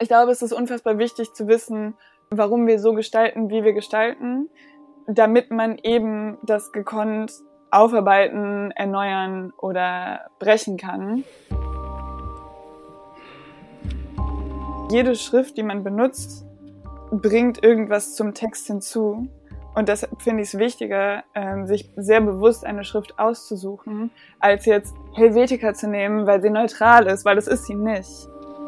Ich glaube, es ist unfassbar wichtig zu wissen, warum wir so gestalten, wie wir gestalten, damit man eben das gekonnt aufarbeiten, erneuern oder brechen kann. Jede Schrift, die man benutzt, bringt irgendwas zum Text hinzu. Und deshalb finde ich es wichtiger, sich sehr bewusst eine Schrift auszusuchen, als jetzt Helvetica zu nehmen, weil sie neutral ist, weil das ist sie nicht.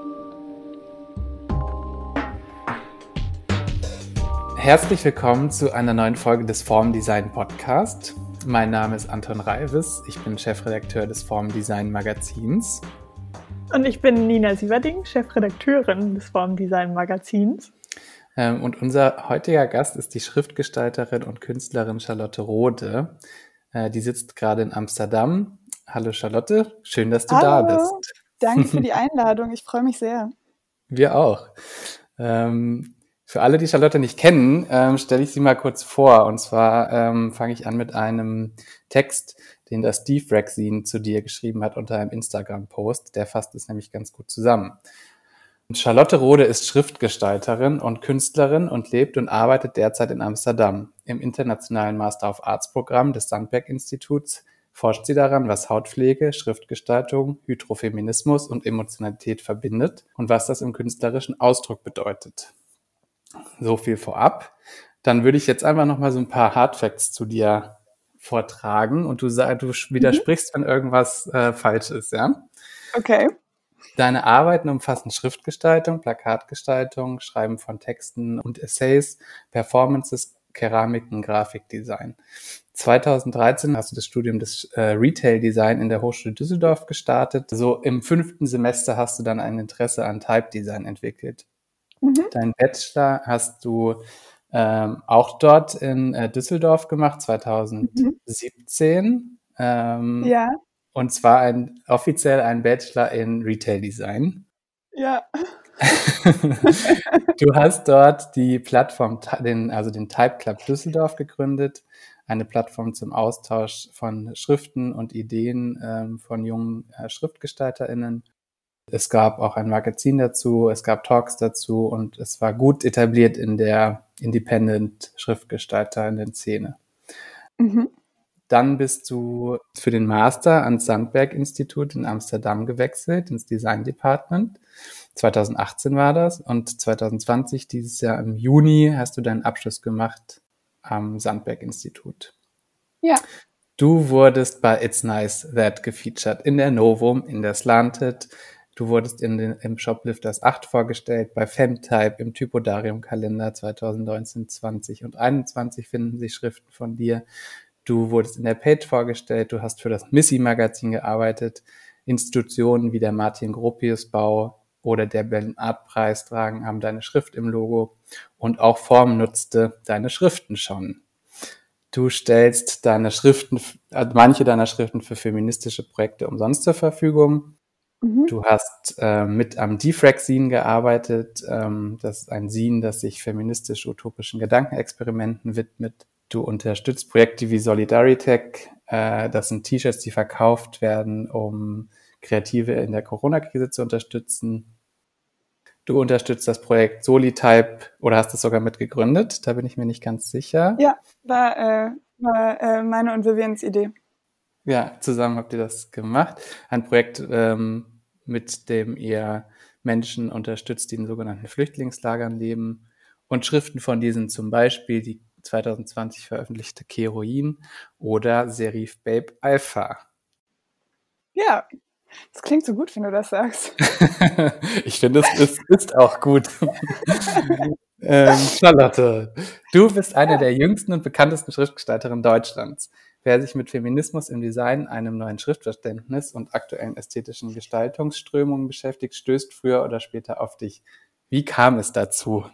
Herzlich willkommen zu einer neuen Folge des Formdesign Podcast. Mein Name ist Anton Reiwes, ich bin Chefredakteur des Formdesign Magazins. Und ich bin Nina Sieverding, Chefredakteurin des Formdesign Magazins. Und unser heutiger Gast ist die Schriftgestalterin und Künstlerin Charlotte Rode. Die sitzt gerade in Amsterdam. Hallo Charlotte, schön, dass du da bist. Danke für die Einladung, ich freue mich sehr. Wir auch. Für alle, die Charlotte nicht kennen, stelle ich sie mal kurz vor. Und zwar fange ich an mit einem Text, den das Steve Rexine zu dir geschrieben hat unter einem Instagram-Post. Der fasst es nämlich ganz gut zusammen. Charlotte Rode ist Schriftgestalterin und Künstlerin und lebt und arbeitet derzeit in Amsterdam. Im internationalen Master of Arts Programm des Sandberg-Instituts forscht sie daran, was Hautpflege, Schriftgestaltung, Hydrofeminismus und Emotionalität verbindet und was das im künstlerischen Ausdruck bedeutet. So viel vorab. Dann würde ich jetzt einfach nochmal so ein paar Hardfacts zu dir vortragen und du widersprichst, wenn irgendwas falsch ist, ja? Okay. Deine Arbeiten umfassen Schriftgestaltung, Plakatgestaltung, Schreiben von Texten und Essays, Performances, Keramiken, Grafikdesign. 2013 hast du das Studium des Retail Design in der Hochschule Düsseldorf gestartet. So im 5. Semester hast du dann ein Interesse an Type Design entwickelt. Deinen Bachelor hast du auch dort in Düsseldorf gemacht, 2017. Ja. Und zwar offiziell ein Bachelor in Retail Design. Ja. Du hast dort die Plattform, den Type Club Düsseldorf gegründet, eine Plattform zum Austausch von Schriften und Ideen von jungen SchriftgestalterInnen. Es gab auch ein Magazin dazu, es gab Talks dazu und es war gut etabliert in der Independent-SchriftgestalterInnen-Szene. Dann bist du für den Master ans Sandberg-Institut in Amsterdam gewechselt, ins Design Department. 2018 war das und 2020, dieses Jahr im Juni, hast du deinen Abschluss gemacht am Sandberg-Institut. Ja. Du wurdest bei It's Nice That gefeatured, in der Novum, in der Slanted. Du wurdest im Shoplifters 8 vorgestellt, bei Femtype, im Typodarium-Kalender 2019, 20 und 21 finden sich Schriften von dir. Du wurdest in der Page vorgestellt, du hast für das Missy-Magazin gearbeitet. Institutionen wie der Martin-Gropius-Bau oder der Berlin Art-Preis haben deine Schrift im Logo und auch Form nutzte deine Schriften schon. Du stellst manche deiner Schriften für feministische Projekte umsonst zur Verfügung. Du hast mit am Defrag-Zine gearbeitet. Das ist ein Zine, das sich feministisch-utopischen Gedankenexperimenten widmet. Du unterstützt Projekte wie Solidaritech. Das sind T-Shirts, die verkauft werden, um Kreative in der Corona-Krise zu unterstützen. Du unterstützt das Projekt Solitype oder hast es sogar mitgegründet. Da bin ich mir nicht ganz sicher. Ja, war meine und Vivians Idee. Ja, zusammen habt ihr das gemacht. Ein Projekt, mit dem ihr Menschen unterstützt, die in sogenannten Flüchtlingslagern leben. Und Schriften von diesen zum Beispiel die 2020 veröffentlichte Keroin oder Serif Babe Alpha. Ja, das klingt so gut, wenn du das sagst. Ich finde, es ist auch gut. Charlotte, du bist eine der jüngsten und bekanntesten Schriftgestalterinnen Deutschlands. Wer sich mit Feminismus im Design, einem neuen Schriftverständnis und aktuellen ästhetischen Gestaltungsströmungen beschäftigt, stößt früher oder später auf dich. Wie kam es dazu?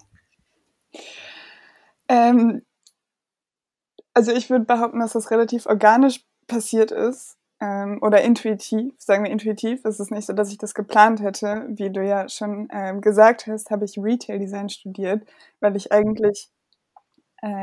Also ich würde behaupten, dass das relativ organisch passiert ist oder intuitiv, sagen wir intuitiv. Es ist nicht so, dass ich das geplant hätte. Wie du ja schon gesagt hast, habe ich Retail Design studiert, weil ich eigentlich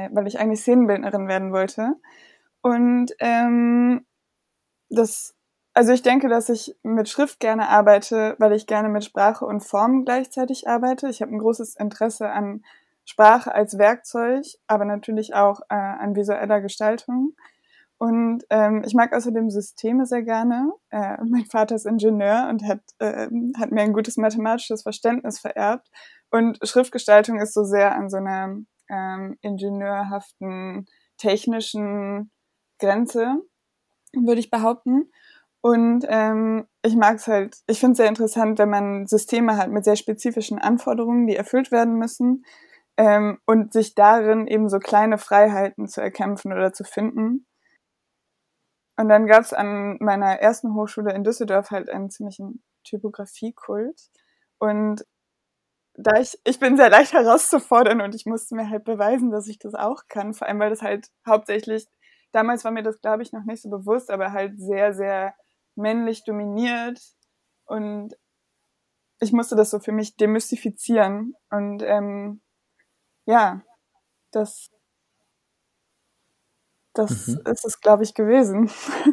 Szenenbildnerin werden wollte. Und das Also ich denke, dass ich mit Schrift gerne arbeite, weil ich gerne mit Sprache und Form gleichzeitig arbeite. Ich habe ein großes Interesse an Sprache als Werkzeug, aber natürlich auch an visueller Gestaltung. Und ich mag außerdem Systeme sehr gerne. Mein Vater ist Ingenieur und hat mir ein gutes mathematisches Verständnis vererbt. Und Schriftgestaltung ist so sehr an so einer ingenieurhaften, technischen Grenze, würde ich behaupten. Und ich mag es halt, ich finde es sehr interessant, wenn man Systeme hat mit sehr spezifischen Anforderungen, die erfüllt werden müssen, und sich darin eben so kleine Freiheiten zu erkämpfen oder zu finden. Und dann gab es an meiner ersten Hochschule in Düsseldorf halt einen ziemlichen Typografiekult. Und ich bin sehr leicht herauszufordern und ich musste mir halt beweisen, dass ich das auch kann. Vor allem, weil das halt hauptsächlich, damals war mir das, glaube ich, noch nicht so bewusst, aber halt sehr, sehr männlich dominiert. Und ich musste das so für mich demystifizieren. Und ja, das ist es, glaube ich, gewesen.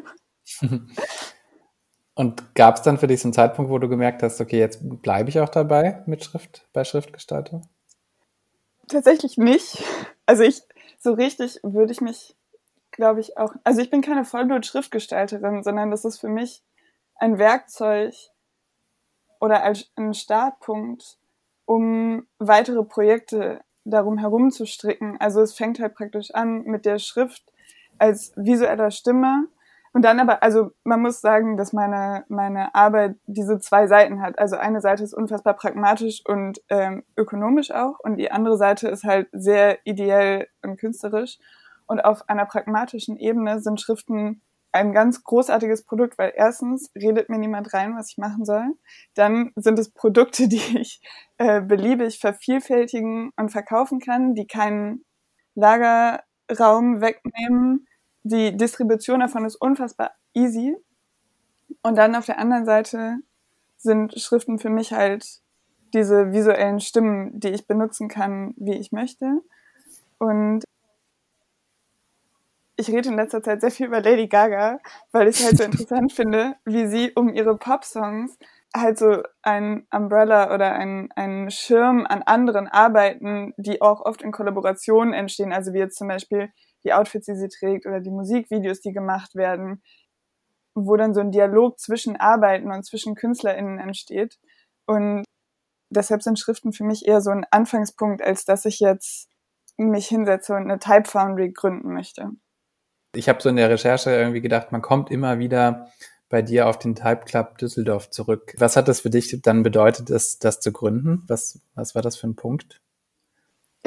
Und gab es dann für dich so einen Zeitpunkt, wo du gemerkt hast, okay, jetzt bleibe ich auch dabei bei Schriftgestaltung? Tatsächlich nicht. Also so richtig würde ich mich, glaube ich, auch, also ich bin keine Vollblut-Schriftgestalterin, sondern das ist für mich ein Werkzeug oder als ein Startpunkt, um weitere Projekte darum herum zu stricken. Also es fängt halt praktisch an mit der Schrift als visueller Stimme. Und dann aber, also man muss sagen, dass meine Arbeit diese zwei Seiten hat. Also eine Seite ist unfassbar pragmatisch und ökonomisch auch und die andere Seite ist halt sehr ideell und künstlerisch. Und auf einer pragmatischen Ebene sind Schriften ein ganz großartiges Produkt, weil erstens redet mir niemand rein, was ich machen soll. Dann sind es Produkte, die ich beliebig vervielfältigen und verkaufen kann, die keinen Lagerraum wegnehmen. Die Distribution davon ist unfassbar easy. Und dann auf der anderen Seite sind Schriften für mich halt diese visuellen Stimmen, die ich benutzen kann, wie ich möchte. Und ich rede in letzter Zeit sehr viel über Lady Gaga, weil ich halt so interessant finde, wie sie um ihre Pop-Songs halt so ein Umbrella oder ein Schirm an anderen Arbeiten, die auch oft in Kollaborationen entstehen, also wie jetzt zum Beispiel die Outfits, die sie trägt oder die Musikvideos, die gemacht werden, wo dann so ein Dialog zwischen Arbeiten und zwischen KünstlerInnen entsteht. Und deshalb sind Schriften für mich eher so ein Anfangspunkt, als dass ich jetzt mich hinsetze und eine Type Foundry gründen möchte. Ich habe so in der Recherche irgendwie gedacht, man kommt immer wieder bei dir auf den Type Club Düsseldorf zurück. Was hat das für dich dann bedeutet, das zu gründen? Was war das für ein Punkt? Ja,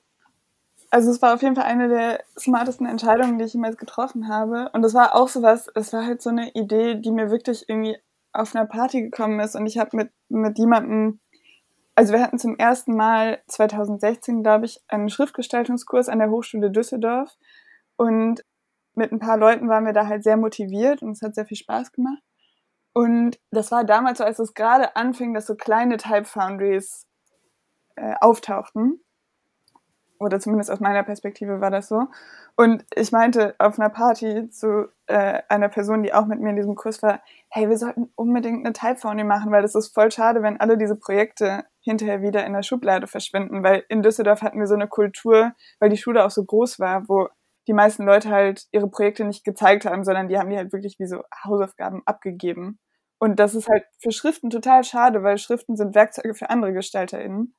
also es war auf jeden Fall eine der smartesten Entscheidungen, die ich jemals getroffen habe. Und das war auch sowas, es war halt so eine Idee, die mir wirklich irgendwie auf einer Party gekommen ist. Und ich habe mit jemandem, also wir hatten zum ersten Mal 2016, glaube ich, einen Schriftgestaltungskurs an der Hochschule Düsseldorf. Und mit ein paar Leuten waren wir da halt sehr motiviert und es hat sehr viel Spaß gemacht. Und das war damals so, als es gerade anfing, dass so kleine Type Foundries auftauchten. Oder zumindest aus meiner Perspektive war das so. Und ich meinte auf einer Party zu einer Person, die auch mit mir in diesem Kurs war, hey, wir sollten unbedingt eine Type Foundry machen, weil das ist voll schade, wenn alle diese Projekte hinterher wieder in der Schublade verschwinden. Weil in Düsseldorf hatten wir so eine Kultur, weil die Schule auch so groß war, wo die meisten Leute halt ihre Projekte nicht gezeigt haben, sondern die haben die halt wirklich wie so Hausaufgaben abgegeben. Und das ist halt für Schriften total schade, weil Schriften sind Werkzeuge für andere GestalterInnen.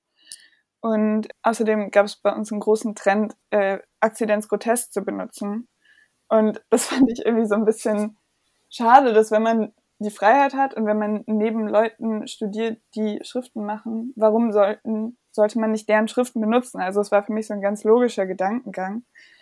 Und außerdem gab es bei uns einen großen Trend, Akzidenz grotesk zu benutzen. Und das fand ich irgendwie so ein bisschen schade, dass wenn man die Freiheit hat und wenn man neben Leuten studiert, die Schriften machen, warum sollte man nicht deren Schriften benutzen? Also es war für mich so ein ganz logischer Gedankengang.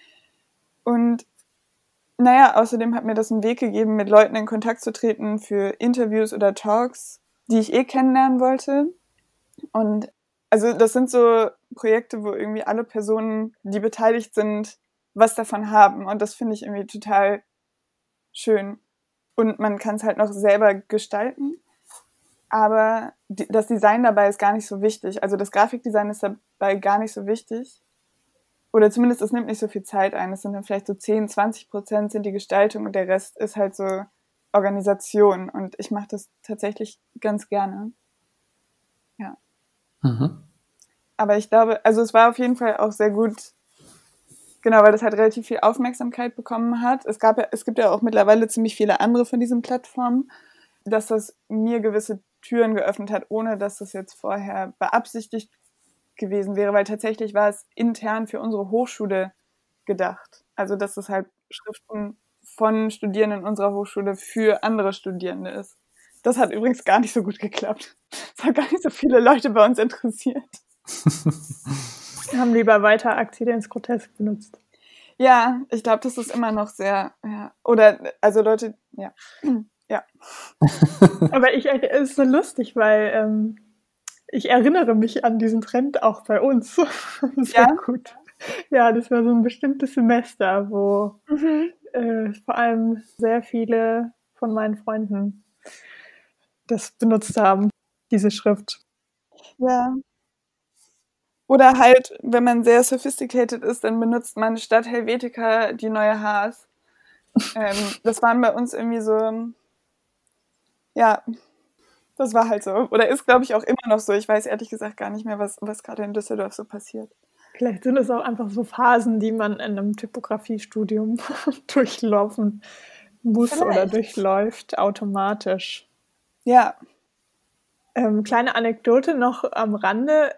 Und naja, außerdem hat mir das einen Weg gegeben, mit Leuten in Kontakt zu treten für Interviews oder Talks, die ich kennenlernen wollte. Und also das sind so Projekte, wo irgendwie alle Personen, die beteiligt sind, was davon haben. Und das finde ich irgendwie total schön. Und man kann es halt noch selber gestalten. Aber das Design dabei ist gar nicht so wichtig. Also das Grafikdesign ist dabei gar nicht so wichtig. Oder zumindest, es nimmt nicht so viel Zeit ein. Es sind dann vielleicht so 10-20% sind die Gestaltung und der Rest ist halt so Organisation und ich mache das tatsächlich ganz gerne. Ja. Aber ich glaube, also es war auf jeden Fall auch sehr gut, genau, weil das halt relativ viel Aufmerksamkeit bekommen hat. Es gibt ja auch mittlerweile ziemlich viele andere von diesen Plattformen, dass das mir gewisse Türen geöffnet hat, ohne dass das jetzt vorher beabsichtigt gewesen wäre, weil tatsächlich war es intern für unsere Hochschule gedacht. Also dass es halt Schriften von Studierenden unserer Hochschule für andere Studierende ist. Das hat übrigens gar nicht so gut geklappt. Es hat gar nicht so viele Leute bei uns interessiert. Wir haben lieber weiter Akzidenz grotesk benutzt. Ja, ich glaube, das ist immer noch sehr, ja, oder, also Leute, ja, ja. Aber es ist so lustig, weil ich erinnere mich an diesen Trend auch bei uns. Sehr gut. Ja, das war so ein bestimmtes Semester, wo vor allem sehr viele von meinen Freunden das benutzt haben, diese Schrift. Ja. Oder halt, wenn man sehr sophisticated ist, dann benutzt man statt Helvetica die neue Haas. Das waren bei uns irgendwie so, ja, das war halt so. Oder ist, glaube ich, auch immer noch so. Ich weiß ehrlich gesagt gar nicht mehr, was gerade in Düsseldorf so passiert. Vielleicht sind es auch einfach so Phasen, die man in einem Typografiestudium durchlaufen muss oder durchläuft automatisch. Ja. Kleine Anekdote noch am Rande,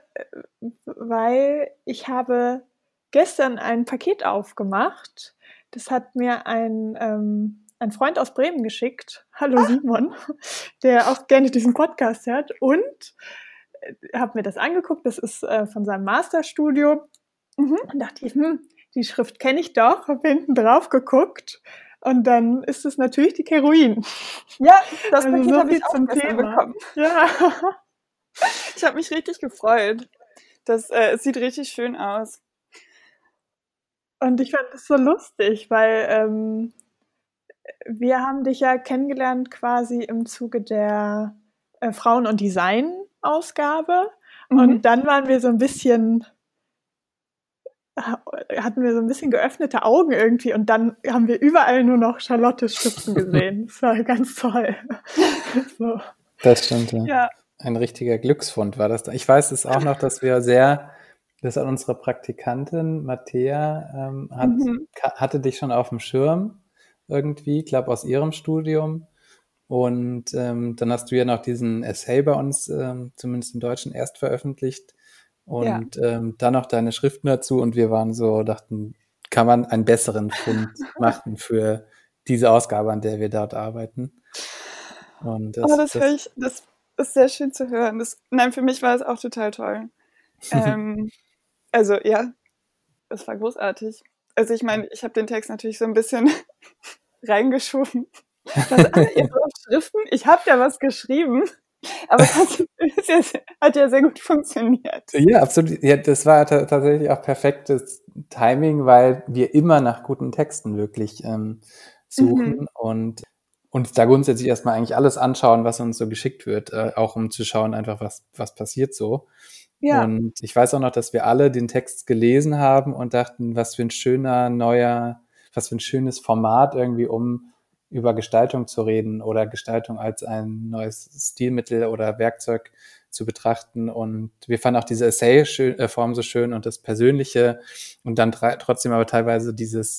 weil ich habe gestern ein Paket aufgemacht. Das hat mir ein Freund aus Bremen geschickt. Hallo Simon, der auch gerne diesen Podcast hört. Und habe mir das angeguckt. Das ist von seinem Masterstudium. Und dachte ich, die Schrift kenne ich doch. Habe hinten drauf geguckt. Und dann ist es natürlich die Keruin. Ja, das Paket so habe ich auch gestern bekommen. Ja. Ich habe mich richtig gefreut. Es sieht richtig schön aus. Und ich fand das so lustig, weil wir haben dich ja kennengelernt quasi im Zuge der Frauen- und Design-Ausgabe. Und dann hatten wir so ein bisschen geöffnete Augen irgendwie und dann haben wir überall nur noch Charlottes Schriften gesehen. Das war ganz toll. So. Das stimmt, ja. Ein richtiger Glücksfund war das. Ich weiß es auch noch, dass unsere Praktikantin Matthäa hatte dich schon auf dem Schirm irgendwie, ich glaube aus ihrem Studium. Und dann hast du ja noch diesen Essay bei uns, zumindest im Deutschen, erst veröffentlicht. Und dann noch deine Schriften dazu. Und wir dachten, kann man einen besseren Fund machen für diese Ausgabe, an der wir dort arbeiten. Und das ist sehr schön zu hören. Für mich war es auch total toll. Also ja, es war großartig. Also ich meine, ich habe den Text natürlich so ein bisschen reingeschoben. Ihr braucht Schriften? Ich habe ja was geschrieben. Aber das hat ja sehr gut funktioniert. Ja, absolut. Ja, das war tatsächlich auch perfektes Timing, weil wir immer nach guten Texten wirklich suchen und uns da grundsätzlich erstmal eigentlich alles anschauen, was uns so geschickt wird, auch um zu schauen einfach, was passiert so. Ja. Und ich weiß auch noch, dass wir alle den Text gelesen haben und dachten, was für ein schönes Format irgendwie, um über Gestaltung zu reden oder Gestaltung als ein neues Stilmittel oder Werkzeug zu betrachten. Und wir fanden auch diese Essay-Form so schön und das Persönliche und dann trotzdem aber teilweise dieses,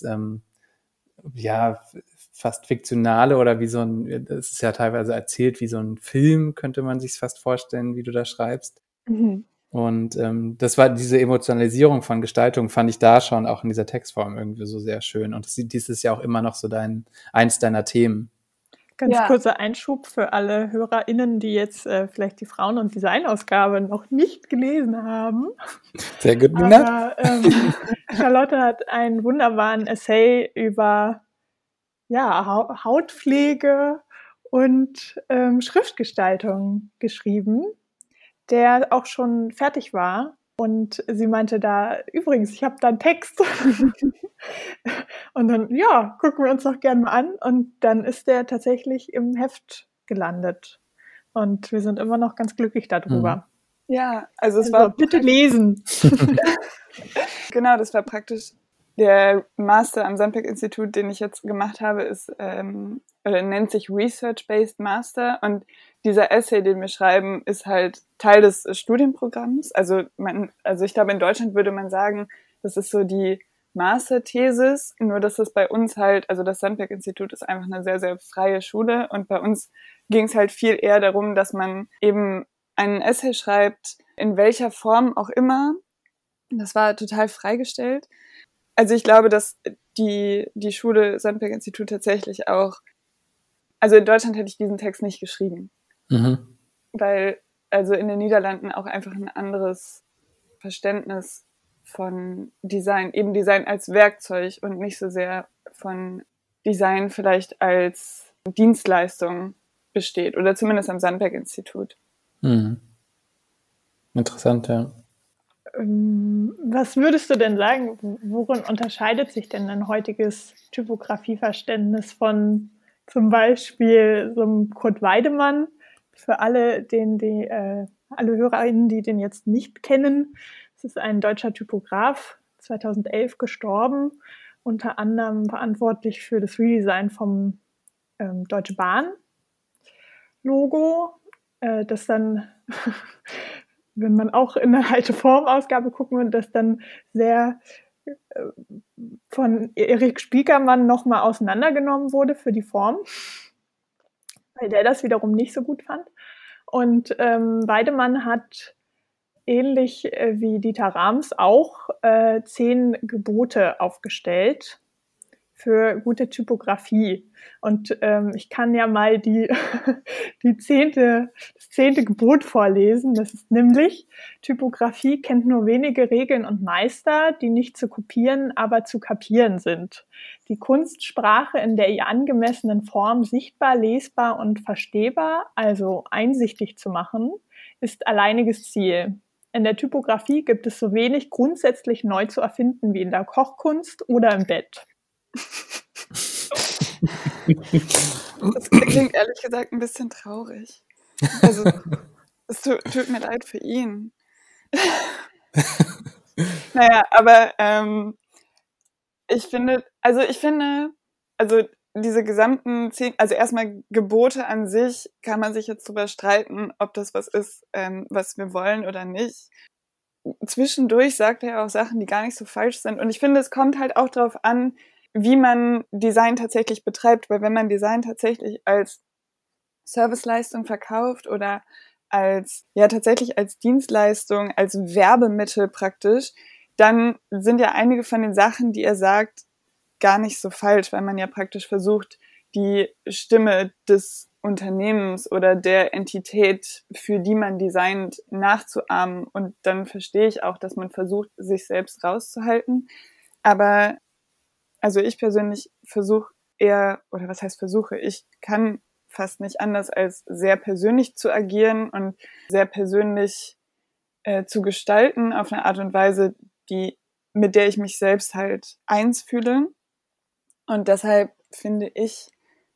fast fiktionale oder es ist ja teilweise erzählt wie so ein Film, könnte man sich fast vorstellen, wie du da schreibst. Und das war diese Emotionalisierung von Gestaltung, fand ich da schon auch in dieser Textform irgendwie so sehr schön. Und dies ist ja auch immer noch so eins deiner Themen. Ganz kurzer Einschub für alle HörerInnen, die jetzt vielleicht die Frauen- und Designausgabe noch nicht gelesen haben. Sehr gut, Nina. Charlotte hat einen wunderbaren Essay über Hautpflege und Schriftgestaltung geschrieben, der auch schon fertig war. Und sie meinte da, übrigens, ich habe da einen Text. Und dann, gucken wir uns doch gerne mal an. Und dann ist der tatsächlich im Heft gelandet. Und wir sind immer noch ganz glücklich darüber. Ja, also es war... Bitte lesen. Genau, das war praktisch Der Master am Sandberg-Institut, den ich jetzt gemacht habe, ist oder nennt sich Research-Based Master, und dieser Essay, den wir schreiben, ist halt Teil des Studienprogramms. Also ich glaube, in Deutschland würde man sagen, das ist so die Masterthesis, nur dass es bei uns halt, also das Sandberg-Institut ist einfach eine sehr, sehr freie Schule, und bei uns ging es halt viel eher darum, dass man eben einen Essay schreibt, in welcher Form auch immer. Das war total freigestellt. Also ich glaube, dass die Schule Sandberg-Institut tatsächlich auch, also in Deutschland hätte ich diesen Text nicht geschrieben, weil also in den Niederlanden auch einfach ein anderes Verständnis von Design, eben Design als Werkzeug und nicht so sehr von Design vielleicht als Dienstleistung besteht, oder zumindest am Sandberg-Institut. Interessant, ja. Was würdest du denn sagen, worin unterscheidet sich denn ein heutiges Typografieverständnis von zum Beispiel so einem Kurt Weidemann? Für alle, alle HörerInnen, die den jetzt nicht kennen, es ist ein deutscher Typograf, 2011 gestorben, unter anderem verantwortlich für das Redesign vom Deutsche Bahn Logo, das dann wenn man auch in eine alte Formausgabe gucken und das dann sehr von Erik Spiekermann nochmal auseinandergenommen wurde für die Form, weil der das wiederum nicht so gut fand. Und Weidemann hat ähnlich wie Dieter Rams auch 10 Gebote aufgestellt für gute Typografie. Und ich kann ja mal das 10. Gebot vorlesen. Das ist nämlich: Typografie kennt nur wenige Regeln und Meister, die nicht zu kopieren, aber zu kapieren sind. Die Kunstsprache in der ihr angemessenen Form sichtbar, lesbar und verstehbar, also einsichtig zu machen, ist alleiniges Ziel. In der Typografie gibt es so wenig grundsätzlich neu zu erfinden wie in der Kochkunst oder im Bett. Das klingt ehrlich gesagt ein bisschen traurig. Also, es tut mir leid für ihn. Naja, aber ich finde, diese gesamten 10, also erstmal Gebote an sich, kann man sich jetzt drüber streiten, ob das was ist, was wir wollen oder nicht. Zwischendurch sagt er auch Sachen, die gar nicht so falsch sind. Und ich finde, es kommt halt auch darauf an, wie man Design tatsächlich betreibt, weil wenn man Design tatsächlich als Serviceleistung verkauft oder tatsächlich als Dienstleistung, als Werbemittel praktisch, dann sind ja einige von den Sachen, die er sagt, gar nicht so falsch, weil man ja praktisch versucht, die Stimme des Unternehmens oder der Entität, für die man designt, nachzuahmen. Und dann verstehe ich auch, dass man versucht, sich selbst rauszuhalten. Aber also ich persönlich versuche eher, oder was heißt versuche, ich kann fast nicht anders, als sehr persönlich zu agieren und sehr persönlich zu gestalten auf eine Art und Weise, mit der ich mich selbst halt eins fühle. Und deshalb finde ich,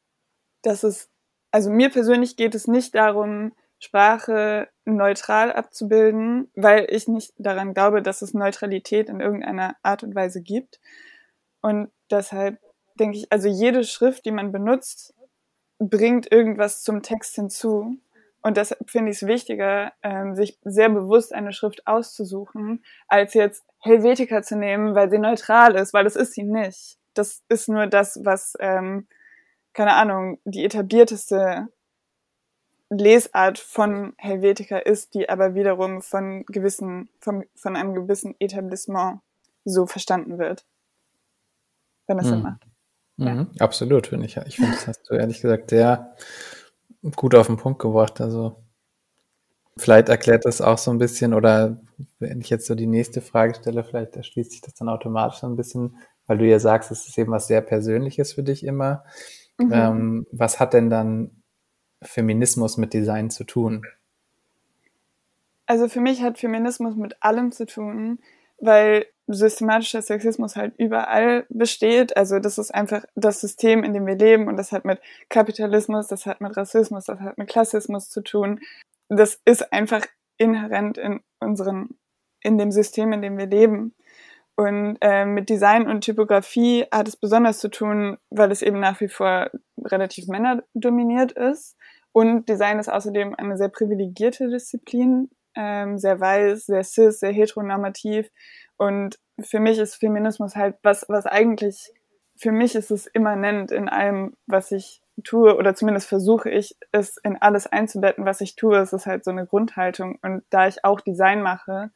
also mir persönlich geht es nicht darum, Sprache neutral abzubilden, weil ich nicht daran glaube, dass es Neutralität in irgendeiner Art und Weise gibt. Und deshalb denke ich, also jede Schrift, die man benutzt, bringt irgendwas zum Text hinzu. Und deshalb finde ich es wichtiger, sich sehr bewusst eine Schrift auszusuchen, als jetzt Helvetica zu nehmen, weil sie neutral ist, weil das ist sie nicht. Das ist nur das, was, keine Ahnung, die etablierteste Lesart von Helvetica ist, die aber wiederum von einem gewissen Etablissement so verstanden wird. Wenn das Sinn macht. Ja. Absolut, finde ich. Ich finde, das hast du ehrlich gesagt sehr gut auf den Punkt gebracht. Also vielleicht erklärt das auch so ein bisschen, oder wenn ich jetzt so die nächste Frage stelle, vielleicht erschließt sich das dann automatisch so ein bisschen, weil du ja sagst, es ist eben was sehr Persönliches für dich immer. Was hat denn dann Feminismus mit Design zu tun? Also für mich hat Feminismus mit allem zu tun, weil systematischer Sexismus halt überall besteht. Also das ist einfach das System, in dem wir leben, und das hat mit Kapitalismus, das hat mit Rassismus, das hat mit Klassismus zu tun. Das ist einfach inhärent in dem System, in dem wir leben. Und mit Design und Typografie hat es besonders zu tun, weil es eben nach wie vor relativ männerdominiert ist. Und Design ist außerdem eine sehr privilegierte Disziplin, sehr weiß, sehr cis, sehr heteronormativ. Und für mich ist Feminismus halt was eigentlich, für mich ist es immanent in allem, was ich tue, oder zumindest versuche ich, es in alles einzubetten, was ich tue. Es ist halt so eine Grundhaltung. Und da ich auch Design mache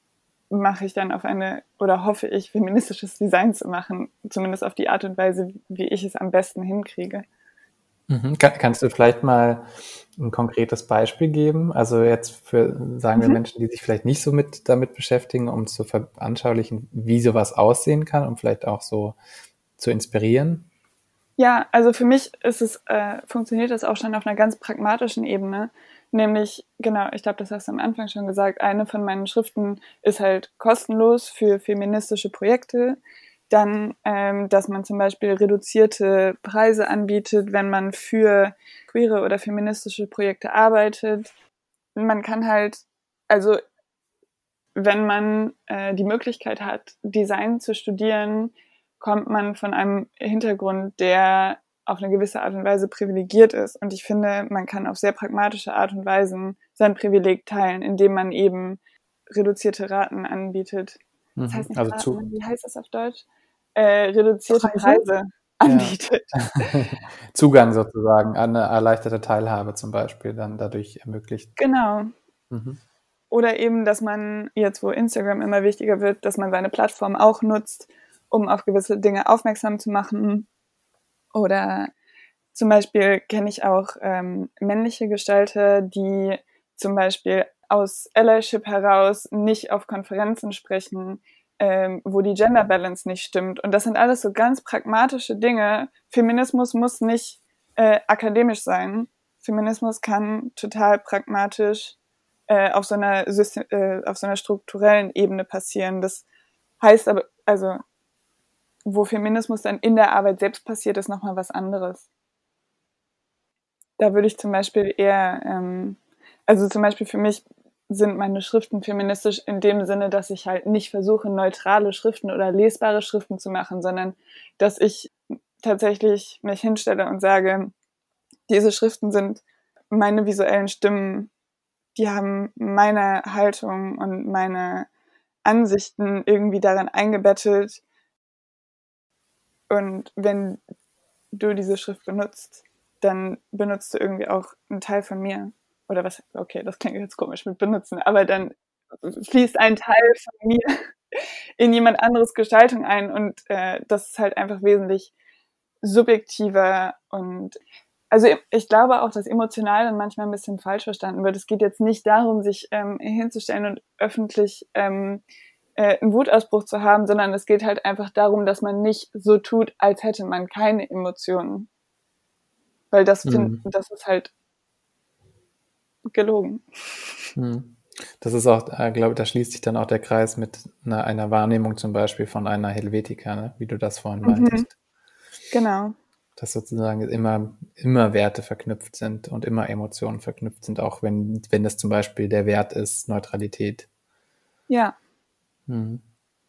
ich dann auf eine, oder hoffe ich, feministisches Design zu machen, zumindest auf die Art und Weise, wie ich es am besten hinkriege. Kannst du vielleicht mal ein konkretes Beispiel geben? Also jetzt für, sagen wir, Menschen, die sich vielleicht nicht so damit beschäftigen, um zu veranschaulichen, wie sowas aussehen kann, um vielleicht auch so zu inspirieren? Ja, also für mich funktioniert das auch schon auf einer ganz pragmatischen Ebene. Nämlich, genau, ich glaube, das hast du am Anfang schon gesagt, eine von meinen Schriften ist halt kostenlos für feministische Projekte. Dann, dass man zum Beispiel reduzierte Preise anbietet, wenn man für queere oder feministische Projekte arbeitet. Man kann halt, also wenn man die Möglichkeit hat, Design zu studieren, kommt man von einem Hintergrund, der auf eine gewisse Art und Weise privilegiert ist. Und ich finde, man kann auf sehr pragmatische Art und Weise sein Privileg teilen, indem man eben reduzierte Raten anbietet. Das heißt nicht Also Raten, wie heißt das auf Deutsch? Reduzierte Preise anbietet. Ja. Zugang sozusagen an eine erleichterte Teilhabe zum Beispiel dann dadurch ermöglicht. Genau. Mhm. Oder eben, dass man jetzt, wo Instagram immer wichtiger wird, dass man seine Plattform auch nutzt, um auf gewisse Dinge aufmerksam zu machen. Oder zum Beispiel kenne ich auch männliche Gestalter, die zum Beispiel aus Allyship heraus nicht auf Konferenzen sprechen, wo die Gender Balance nicht stimmt. Und das sind alles so ganz pragmatische Dinge. Feminismus muss nicht akademisch sein. Feminismus kann total pragmatisch auf so einer strukturellen Ebene passieren. Das heißt aber, also wo Feminismus dann in der Arbeit selbst passiert, ist nochmal was anderes. Da würde ich zum Beispiel eher, also zum Beispiel für mich sind meine Schriften feministisch in dem Sinne, dass ich halt nicht versuche, neutrale Schriften oder lesbare Schriften zu machen, sondern dass ich tatsächlich mich hinstelle und sage, diese Schriften sind meine visuellen Stimmen, die haben meine Haltung und meine Ansichten irgendwie daran eingebettet. Und wenn du diese Schrift benutzt, dann benutzt du irgendwie auch einen Teil von mir. Oder was, okay, das klingt jetzt komisch mit benutzen, aber dann fließt ein Teil von mir in jemand anderes Gestaltung ein und das ist halt einfach wesentlich subjektiver und also ich glaube auch, dass emotional dann manchmal ein bisschen falsch verstanden wird. Es geht jetzt nicht darum, sich hinzustellen und öffentlich einen Wutausbruch zu haben, sondern es geht halt einfach darum, dass man nicht so tut, als hätte man keine Emotionen. Weil das ist halt gelogen. Das ist auch, glaube ich, da schließt sich dann auch der Kreis mit einer Wahrnehmung zum Beispiel von einer Helvetica, ne? Wie du das vorhin meintest. Genau. Dass sozusagen immer Werte verknüpft sind und immer Emotionen verknüpft sind, auch wenn das zum Beispiel der Wert ist, Neutralität. Ja. Und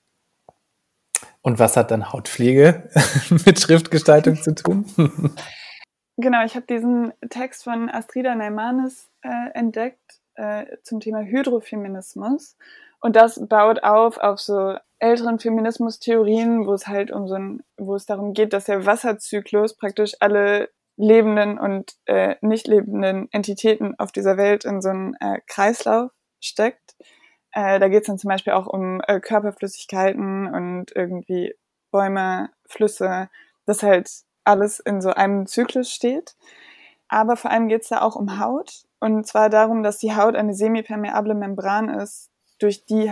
was hat dann Hautpflege mit Schriftgestaltung zu tun? Genau, ich habe diesen Text von Astrida Neimanis entdeckt zum Thema Hydrofeminismus. Und das baut auf so älteren Feminismus-Theorien, wo es halt wo es darum geht, dass der Wasserzyklus praktisch alle lebenden und nicht lebenden Entitäten auf dieser Welt in so einen Kreislauf steckt. Da geht es dann zum Beispiel auch um Körperflüssigkeiten und irgendwie Bäume, Flüsse, das halt alles in so einem Zyklus steht. Aber vor allem geht es da auch um Haut. Und zwar darum, dass die Haut eine semipermeable Membran ist, durch die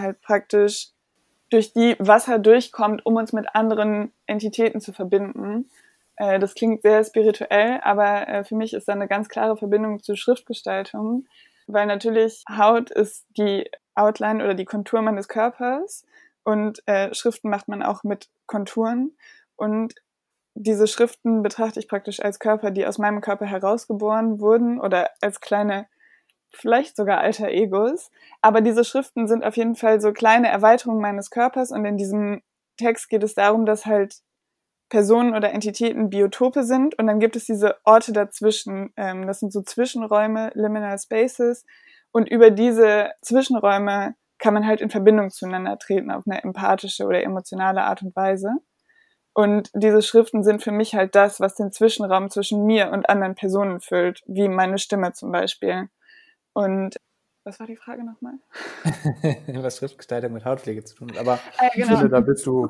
Wasser durchkommt, um uns mit anderen Entitäten zu verbinden. Das klingt sehr spirituell, aber für mich ist da eine ganz klare Verbindung zur Schriftgestaltung, weil natürlich Haut ist die Outline oder die Kontur meines Körpers und Schriften macht man auch mit Konturen und diese Schriften betrachte ich praktisch als Körper, die aus meinem Körper herausgeboren wurden oder als kleine vielleicht sogar Alter Egos. Aber diese Schriften sind auf jeden Fall so kleine Erweiterungen meines Körpers und in diesem Text geht es darum, dass halt Personen oder Entitäten Biotope sind und dann gibt es diese Orte dazwischen. Das sind so Zwischenräume, Liminal Spaces und über diese Zwischenräume kann man halt in Verbindung zueinander treten auf eine empathische oder emotionale Art und Weise. Und diese Schriften sind für mich halt das, was den Zwischenraum zwischen mir und anderen Personen füllt, wie meine Stimme zum Beispiel. Und was war die Frage nochmal? Was Schriftgestaltung mit Hautpflege zu tun hat. Aber genau. Ich finde, da bist du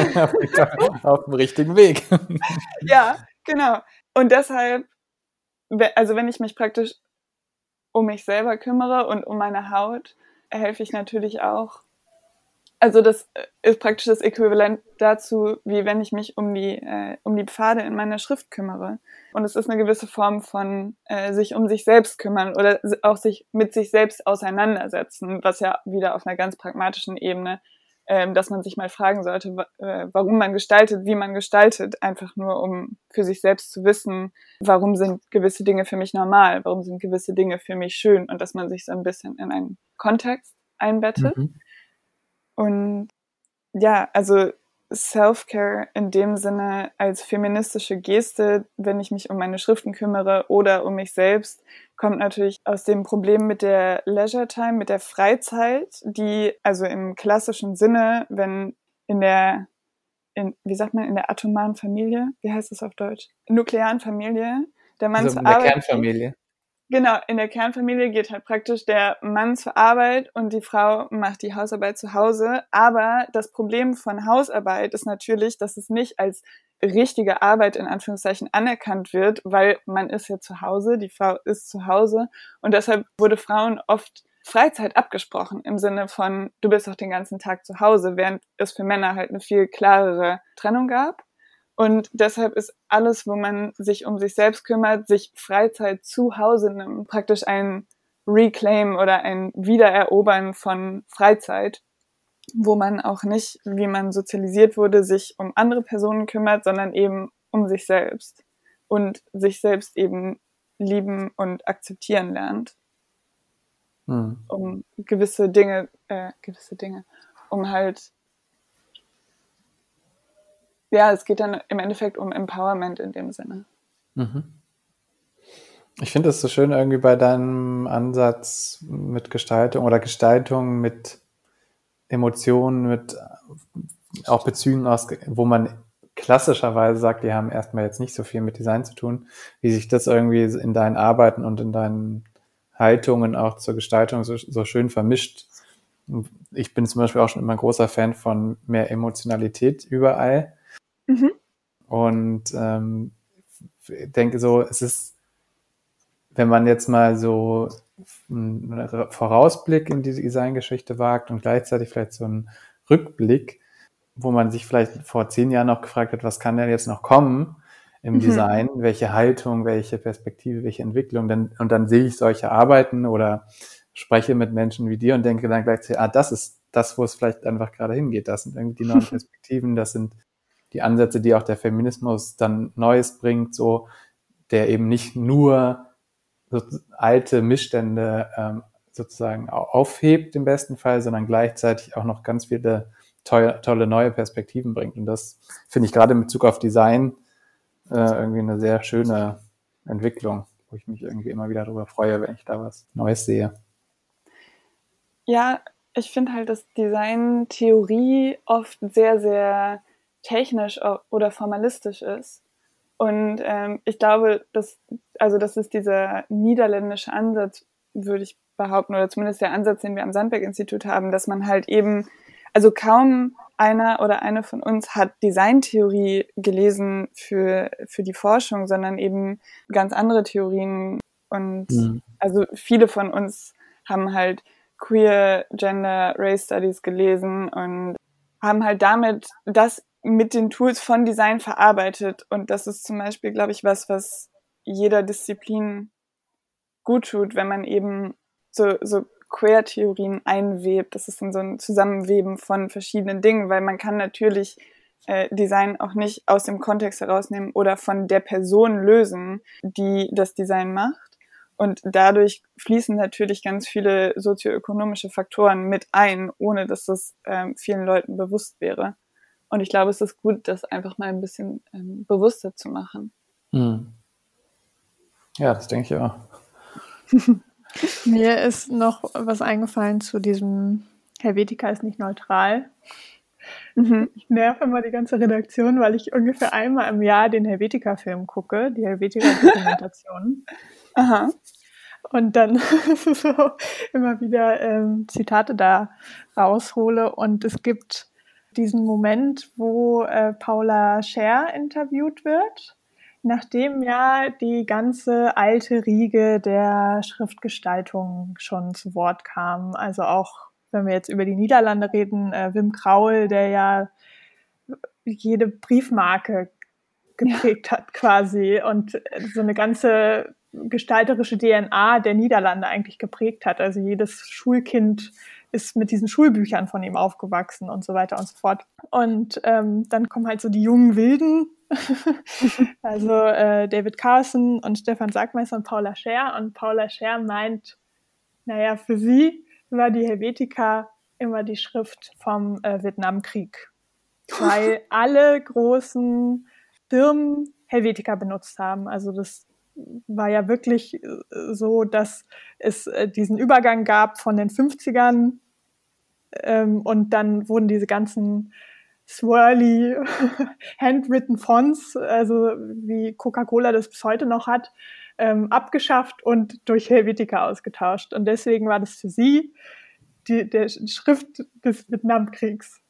auf dem richtigen Weg. Ja, genau. Und deshalb, also wenn ich mich praktisch um mich selber kümmere und um meine Haut, helfe ich natürlich auch. Also das ist praktisch das Äquivalent dazu, wie wenn ich mich um die Pfade in meiner Schrift kümmere. Und es ist eine gewisse Form von sich um sich selbst kümmern oder auch sich mit sich selbst auseinandersetzen, was ja wieder auf einer ganz pragmatischen Ebene, dass man sich mal fragen sollte, warum man gestaltet, wie man gestaltet, einfach nur um für sich selbst zu wissen, warum sind gewisse Dinge für mich normal, warum sind gewisse Dinge für mich schön und dass man sich so ein bisschen in einen Kontext einbettet. Mhm. Und ja, also Self-Care in dem Sinne als feministische Geste, wenn ich mich um meine Schriften kümmere oder um mich selbst, kommt natürlich aus dem Problem mit der Leisure Time, mit der Freizeit, die also im klassischen Sinne, wenn in der atomaren Familie, wie heißt das auf Deutsch? Nuklearen Familie, der Mann zur Arbeit. In der Kernfamilie. Genau, in der Kernfamilie geht halt praktisch der Mann zur Arbeit und die Frau macht die Hausarbeit zu Hause. Aber das Problem von Hausarbeit ist natürlich, dass es nicht als richtige Arbeit in Anführungszeichen anerkannt wird, weil man ist ja zu Hause, die Frau ist zu Hause und deshalb wurde Frauen oft Freizeit abgesprochen im Sinne von, du bist doch den ganzen Tag zu Hause, während es für Männer halt eine viel klarere Trennung gab. Und deshalb ist alles, wo man sich um sich selbst kümmert, sich Freizeit zu Hause nimmt, praktisch ein Reclaim oder ein Wiedererobern von Freizeit, wo man auch nicht, wie man sozialisiert wurde, sich um andere Personen kümmert, sondern eben um sich selbst und sich selbst eben lieben und akzeptieren lernt. Um gewisse Dinge, um halt ja, es geht dann im Endeffekt um Empowerment in dem Sinne. Ich finde es so schön irgendwie bei deinem Ansatz mit Gestaltung oder Gestaltung mit Emotionen, mit auch Bezügen aus, wo man klassischerweise sagt, die haben erstmal jetzt nicht so viel mit Design zu tun, wie sich das irgendwie in deinen Arbeiten und in deinen Haltungen auch zur Gestaltung so schön vermischt. Ich bin zum Beispiel auch schon immer ein großer Fan von mehr Emotionalität überall. Und denke so, es ist, wenn man jetzt mal so einen Vorausblick in diese Designgeschichte wagt und gleichzeitig vielleicht so einen Rückblick, wo man sich vielleicht vor 10 Jahren noch gefragt hat, was kann denn jetzt noch kommen im Design, welche Haltung, welche Perspektive, welche Entwicklung, und dann sehe ich solche Arbeiten oder spreche mit Menschen wie dir und denke dann gleichzeitig, das ist das, wo es vielleicht einfach gerade hingeht, das sind irgendwie die neuen Perspektiven, das sind die Ansätze, die auch der Feminismus dann Neues bringt, so, der eben nicht nur so alte Missstände sozusagen aufhebt im besten Fall, sondern gleichzeitig auch noch ganz viele tolle neue Perspektiven bringt. Und das finde ich gerade in Bezug auf Design irgendwie eine sehr schöne Entwicklung, wo ich mich irgendwie immer wieder darüber freue, wenn ich da was Neues sehe. Ja, ich finde halt, dass Design-Theorie oft sehr, sehr technisch oder formalistisch ist. Und ich glaube, das ist dieser niederländische Ansatz, würde ich behaupten, oder zumindest der Ansatz, den wir am Sandberg-Institut haben, dass man halt eben, also kaum einer oder eine von uns hat Designtheorie gelesen für die Forschung, sondern eben ganz andere Theorien. Und also viele von uns haben halt Queer, Gender, Race Studies gelesen und haben halt damit das mit den Tools von Design verarbeitet. Und das ist zum Beispiel, glaube ich, was jeder Disziplin gut tut, wenn man eben so Queer-Theorien einwebt. Das ist dann so ein Zusammenweben von verschiedenen Dingen, weil man kann natürlich Design auch nicht aus dem Kontext herausnehmen oder von der Person lösen, die das Design macht. Und dadurch fließen natürlich ganz viele sozioökonomische Faktoren mit ein, ohne dass das vielen Leuten bewusst wäre. Und ich glaube, es ist gut, das einfach mal ein bisschen bewusster zu machen. Mhm. Ja, das denke ich auch. Mir ist noch was eingefallen zu diesem Helvetica ist nicht neutral. Ich nerv immer die ganze Redaktion, weil ich ungefähr einmal im Jahr den Helvetica-Film gucke, die Helvetica-Dokumentation. Aha. Und dann so immer wieder Zitate da raushole. Und es gibt diesen Moment, wo Paula Scher interviewt wird, nachdem ja die ganze alte Riege der Schriftgestaltung schon zu Wort kam. Also auch, wenn wir jetzt über die Niederlande reden, Wim Kraul, der ja jede Briefmarke geprägt hat quasi und so eine ganze gestalterische DNA der Niederlande eigentlich geprägt hat. Also jedes Schulkind ist mit diesen Schulbüchern von ihm aufgewachsen und so weiter und so fort. Und dann kommen halt so die jungen Wilden, also David Carson und Stefan Sackmeister und Paula Scher. Und Paula Scher meint, naja, für sie war die Helvetica immer die Schrift vom Vietnamkrieg, weil alle großen Firmen Helvetica benutzt haben. Also das war ja wirklich so, dass es diesen Übergang gab von den 50ern und dann wurden diese ganzen swirly handwritten Fonts, also wie Coca-Cola das bis heute noch hat, abgeschafft und durch Helvetica ausgetauscht. Und deswegen war das für sie der Schrift des Vietnamkriegs.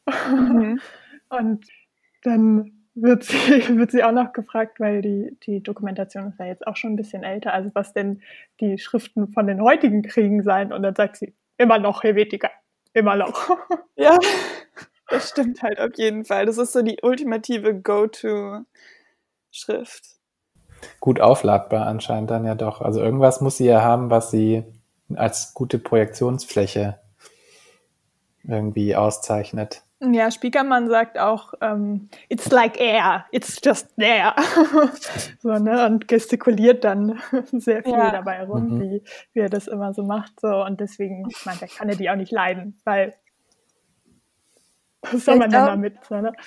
Und dann wird sie auch noch gefragt, weil die Dokumentation ist ja jetzt auch schon ein bisschen älter, also was denn die Schriften von den heutigen Kriegen seien. Und dann sagt sie, immer noch Helvetica, immer noch. Ja, das stimmt halt auf jeden Fall. Das ist so die ultimative Go-To-Schrift. Gut aufladbar anscheinend dann ja doch. Also irgendwas muss sie ja haben, was sie als gute Projektionsfläche irgendwie auszeichnet. Ja, Spiekermann sagt auch, it's like air, it's just there. So, ne? Und gestikuliert dann sehr viel dabei rum, wie er das immer so macht. So. Und deswegen, ich meine, da kann er die auch nicht leiden, weil was soll man denn damit? So, ne?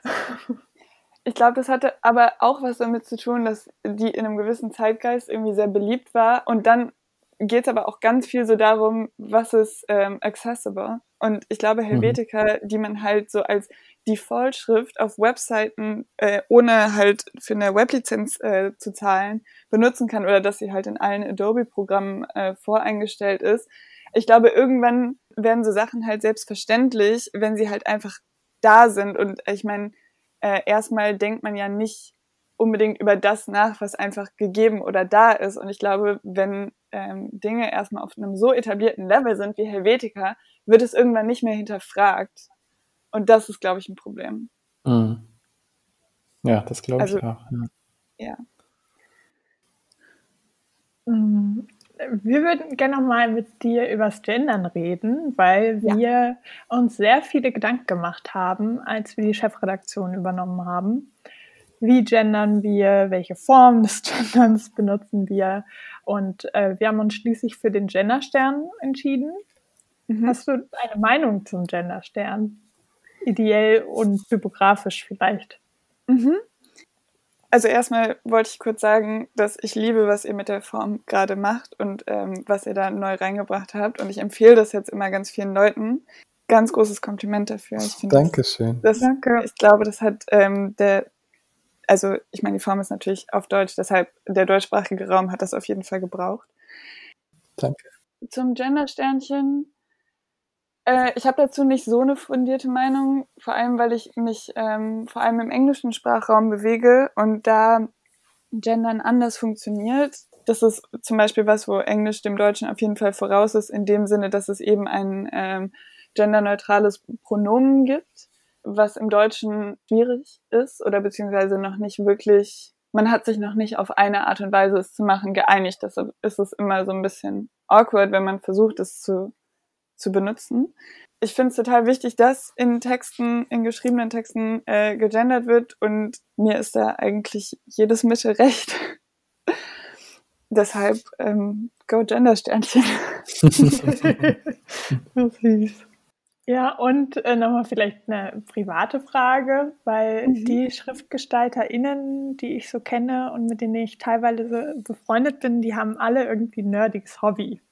Ich glaube, das hatte aber auch was damit zu tun, dass die in einem gewissen Zeitgeist irgendwie sehr beliebt war. Und dann geht es aber auch ganz viel so darum, was ist accessible. Und ich glaube, Helvetica, die man halt so als Default-Schrift auf Webseiten, ohne halt für eine Weblizenz zu zahlen, benutzen kann oder dass sie halt in allen Adobe-Programmen voreingestellt ist. Ich glaube, irgendwann werden so Sachen halt selbstverständlich, wenn sie halt einfach da sind. Und ich meine, erstmal denkt man ja nicht unbedingt über das nach, was einfach gegeben oder da ist. Und ich glaube, wenn Dinge erstmal auf einem so etablierten Level sind wie Helvetica, wird es irgendwann nicht mehr hinterfragt. Und das ist, glaube ich, ein Problem. Mhm. Ja, das glaube ich auch. Ja. Wir würden gerne noch mal mit dir übers Gendern reden, weil wir uns sehr viele Gedanken gemacht haben, als wir die Chefredaktion übernommen haben. Wie gendern wir? Welche Form des Genderns benutzen wir? Und wir haben uns schließlich für den Genderstern entschieden. Hast du eine Meinung zum Genderstern? Ideell und typografisch vielleicht? Also erstmal wollte ich kurz sagen, dass ich liebe, was ihr mit der Form gerade macht und was ihr da neu reingebracht habt. Und ich empfehle das jetzt immer ganz vielen Leuten. Ganz großes Kompliment dafür. Ich finde Dankeschön. Danke. Ich glaube, das hat also ich meine, die Form ist natürlich auf Deutsch, deshalb der deutschsprachige Raum hat das auf jeden Fall gebraucht. Danke. Zum Gendersternchen, ich habe dazu nicht so eine fundierte Meinung, vor allem, weil ich mich vor allem im englischen Sprachraum bewege und da Gendern anders funktioniert. Das ist zum Beispiel was, wo Englisch dem Deutschen auf jeden Fall voraus ist, in dem Sinne, dass es eben ein genderneutrales Pronomen gibt, was im Deutschen schwierig ist oder beziehungsweise noch nicht wirklich, man hat sich noch nicht auf eine Art und Weise, es zu machen, geeinigt. Deshalb ist es immer so ein bisschen awkward, wenn man versucht, es zu benutzen. Ich finde es total wichtig, dass in Texten, in geschriebenen Texten gegendert wird und mir ist da eigentlich jedes Mittel recht. deshalb Go Gender-Sternchen. Süß. Ja, und nochmal vielleicht eine private Frage, weil die SchriftgestalterInnen, die ich so kenne und mit denen ich teilweise befreundet bin, die haben alle irgendwie ein nerdiges Hobby.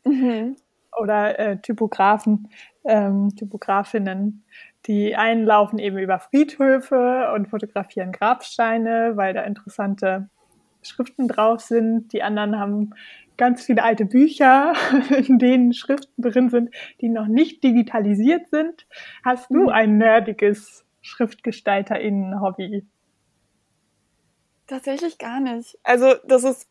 Oder Typografinnen. Die einen laufen eben über Friedhöfe und fotografieren Grabsteine, weil da interessante Schriften drauf sind. Die anderen haben ganz viele alte Bücher, in denen Schriften drin sind, die noch nicht digitalisiert sind. Hast du ein nerdiges SchriftgestalterInnen-Hobby? Tatsächlich gar nicht. Also das ist,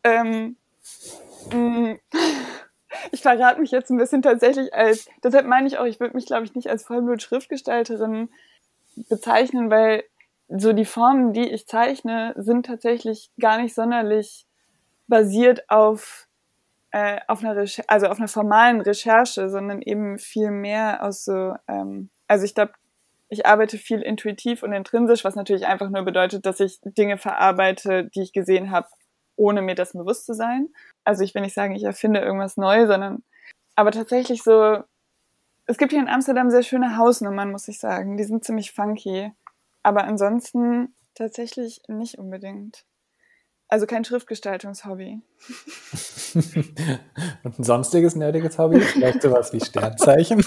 ich verrate mich jetzt ein bisschen tatsächlich deshalb meine ich auch, ich würde mich, glaube ich, nicht als Vollblut-Schriftgestalterin bezeichnen, weil so die Formen, die ich zeichne, sind tatsächlich gar nicht sonderlich basiert auf einer auf einer formalen Recherche, sondern eben viel mehr aus so, also ich glaube, ich arbeite viel intuitiv und intrinsisch, was natürlich einfach nur bedeutet, dass ich Dinge verarbeite, die ich gesehen habe, ohne mir das bewusst zu sein. Also ich will nicht sagen, ich erfinde irgendwas neu, aber tatsächlich so, es gibt hier in Amsterdam sehr schöne Hausnummern, muss ich sagen. Die sind ziemlich funky. Aber ansonsten tatsächlich nicht unbedingt. Also kein Schriftgestaltungshobby. Und ein sonstiges nerdiges Hobby? Vielleicht sowas wie Sternzeichen?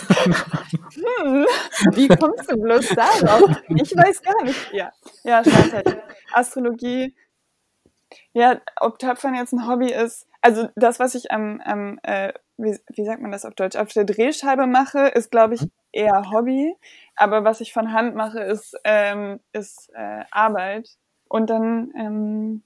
Wie kommst du bloß darauf? Ich weiß gar nicht. Ja, Sternzeichen. Astrologie. Ja, ob Töpfern jetzt ein Hobby ist, also das, was ich wie sagt man das auf Deutsch, auf der Drehscheibe mache, ist, glaube ich, eher Hobby. Aber was ich von Hand mache, ist Arbeit. Und dann,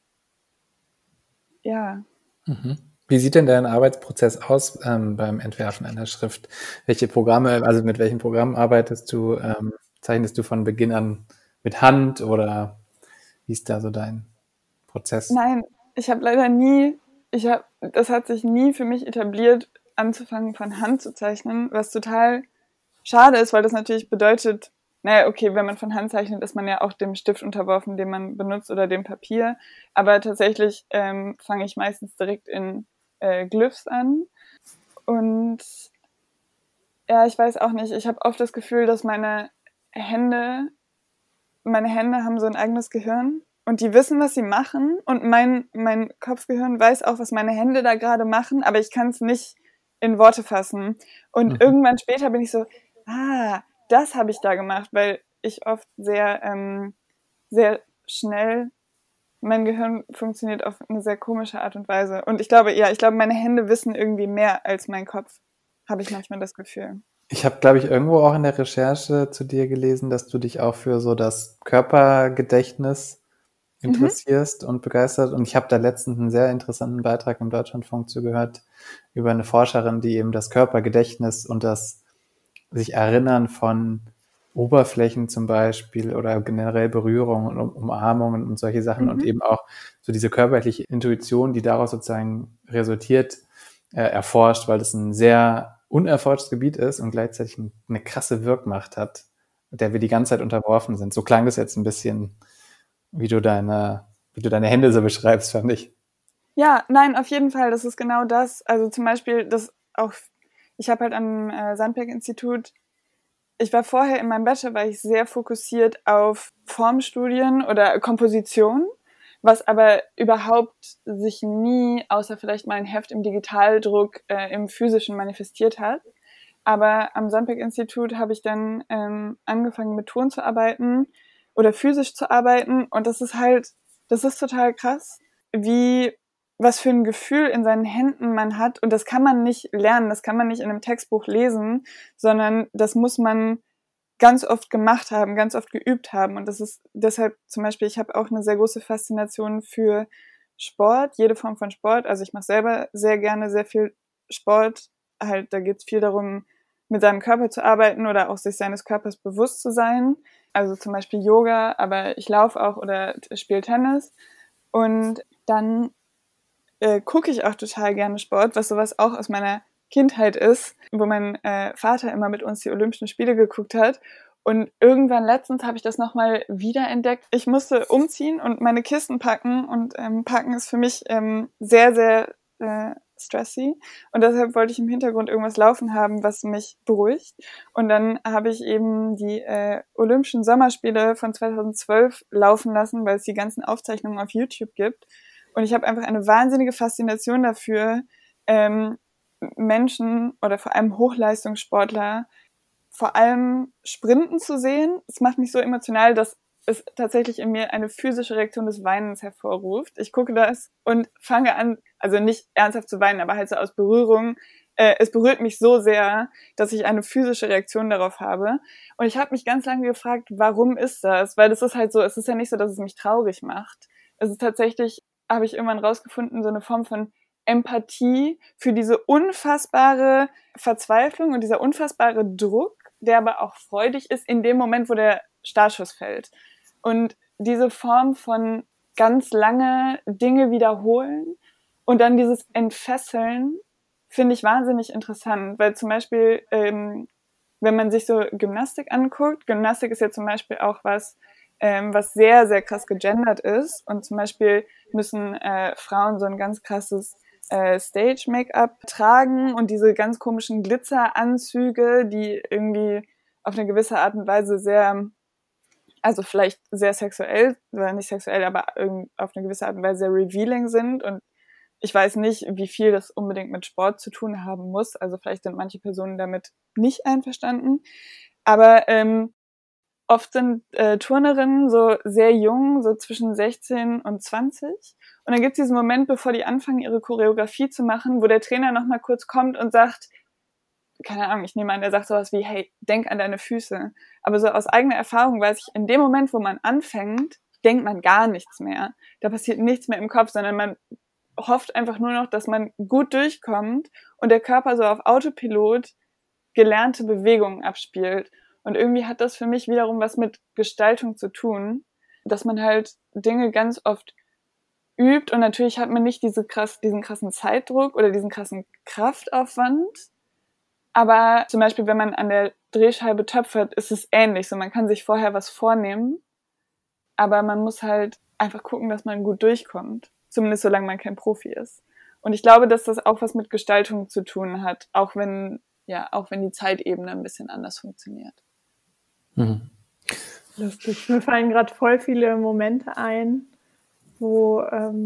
ja. Wie sieht denn dein Arbeitsprozess aus beim Entwerfen einer Schrift? Welche Programme, also mit welchen Programmen arbeitest du? Zeichnest du von Beginn an mit Hand oder wie ist da so dein Prozess? Nein, ich habe leider das hat sich nie für mich etabliert, anzufangen von Hand zu zeichnen, was total schade ist, weil das natürlich bedeutet, naja, okay, wenn man von Hand zeichnet, ist man ja auch dem Stift unterworfen, den man benutzt oder dem Papier. Aber tatsächlich fange ich meistens direkt in Glyphs an. Und ja, ich weiß auch nicht, ich habe oft das Gefühl, dass meine Hände haben so ein eigenes Gehirn und die wissen, was sie machen und mein Kopfgehirn weiß auch, was meine Hände da gerade machen, aber ich kann es nicht in Worte fassen. Und irgendwann später bin ich so, das habe ich da gemacht, weil ich oft sehr, sehr schnell, mein Gehirn funktioniert auf eine sehr komische Art und Weise. Und ich glaube, meine Hände wissen irgendwie mehr als mein Kopf, habe ich manchmal das Gefühl. Ich habe, glaube ich, irgendwo auch in der Recherche zu dir gelesen, dass du dich auch für so das Körpergedächtnis interessierst und begeistert. Und ich habe da letztens einen sehr interessanten Beitrag im Deutschlandfunk zugehört über eine Forscherin, die eben das Körpergedächtnis und das sich Erinnern von Oberflächen zum Beispiel oder generell Berührungen und Umarmungen und solche Sachen und eben auch so diese körperliche Intuition, die daraus sozusagen resultiert, erforscht, weil das ein sehr unerforschtes Gebiet ist und gleichzeitig eine krasse Wirkmacht hat, der wir die ganze Zeit unterworfen sind. So klang das jetzt ein bisschen, wie du deine Hände so beschreibst, fand ich. Ja, nein, auf jeden Fall, das ist genau das. Also zum Beispiel, ich habe halt am Sandberg-Institut, ich war vorher in meinem Bachelor, war ich sehr fokussiert auf Formstudien oder Komposition, was aber überhaupt sich nie, außer vielleicht mal ein Heft im Digitaldruck, im Physischen manifestiert hat. Aber am Sandberg-Institut habe ich dann angefangen mit Ton zu arbeiten oder physisch zu arbeiten und das ist total krass, was für ein Gefühl in seinen Händen man hat. Und das kann man nicht lernen, das kann man nicht in einem Textbuch lesen, sondern das muss man ganz oft gemacht haben, ganz oft geübt haben. Und das ist deshalb zum Beispiel, ich habe auch eine sehr große Faszination für Sport, jede Form von Sport. Also ich mache selber sehr gerne sehr viel Sport. Halt, da geht es viel darum, mit seinem Körper zu arbeiten oder auch sich seines Körpers bewusst zu sein. Also zum Beispiel Yoga, aber ich laufe auch oder spiele Tennis. Und dann gucke ich auch total gerne Sport, was sowas auch aus meiner Kindheit ist, wo mein Vater immer mit uns die Olympischen Spiele geguckt hat. Und irgendwann letztens habe ich das nochmal wiederentdeckt. Ich musste umziehen und meine Kisten packen. Und packen ist für mich sehr, sehr stressy. Und deshalb wollte ich im Hintergrund irgendwas laufen haben, was mich beruhigt. Und dann habe ich eben die Olympischen Sommerspiele von 2012 laufen lassen, weil es die ganzen Aufzeichnungen auf YouTube gibt. Und ich habe einfach eine wahnsinnige Faszination dafür, Menschen oder vor allem Hochleistungssportler vor allem sprinten zu sehen. Es macht mich so emotional, dass es tatsächlich in mir eine physische Reaktion des Weinens hervorruft. Ich gucke das und fange an, also nicht ernsthaft zu weinen, aber halt so aus Berührung. Es berührt mich so sehr, dass ich eine physische Reaktion darauf habe. Und ich habe mich ganz lange gefragt, warum ist das? Weil das ist halt so, es ist ja nicht so, dass es mich traurig macht. Es ist tatsächlich, habe ich irgendwann rausgefunden, so eine Form von Empathie für diese unfassbare Verzweiflung und dieser unfassbare Druck, der aber auch freudig ist in dem Moment, wo der Startschuss fällt. Und diese Form von ganz lange Dinge wiederholen und dann dieses Entfesseln finde ich wahnsinnig interessant, weil zum Beispiel, wenn man sich so Gymnastik anguckt, Gymnastik ist ja zum Beispiel auch was sehr, sehr krass gegendert ist und zum Beispiel müssen Frauen so ein ganz krasses Stage-Make-up tragen und diese ganz komischen Glitzeranzüge, die irgendwie auf eine gewisse Art und Weise sehr, also vielleicht sehr sexuell, oder nicht sexuell, aber auf eine gewisse Art und Weise sehr revealing sind. Und ich weiß nicht, wie viel das unbedingt mit Sport zu tun haben muss. Also vielleicht sind manche Personen damit nicht einverstanden. Aber oft sind Turnerinnen so sehr jung, so zwischen 16 und 20. Und dann gibt es diesen Moment, bevor die anfangen, ihre Choreografie zu machen, wo der Trainer nochmal kurz kommt und sagt, keine Ahnung, ich nehme an, der sagt sowas wie, hey, denk an deine Füße. Aber so aus eigener Erfahrung weiß ich, in dem Moment, wo man anfängt, denkt man gar nichts mehr. Da passiert nichts mehr im Kopf, sondern man hofft einfach nur noch, dass man gut durchkommt und der Körper so auf Autopilot gelernte Bewegungen abspielt. Und irgendwie hat das für mich wiederum was mit Gestaltung zu tun, dass man halt Dinge ganz oft übt und natürlich hat man nicht diesen krassen Zeitdruck oder diesen krassen Kraftaufwand. Aber zum Beispiel, wenn man an der Drehscheibe töpfert, ist es ähnlich. So, man kann sich vorher was vornehmen, aber man muss halt einfach gucken, dass man gut durchkommt. Zumindest solange man kein Profi ist. Und ich glaube, dass das auch was mit Gestaltung zu tun hat, auch wenn die Zeitebene ein bisschen anders funktioniert. Mhm. Lustig. Mir fallen gerade voll viele Momente ein, wo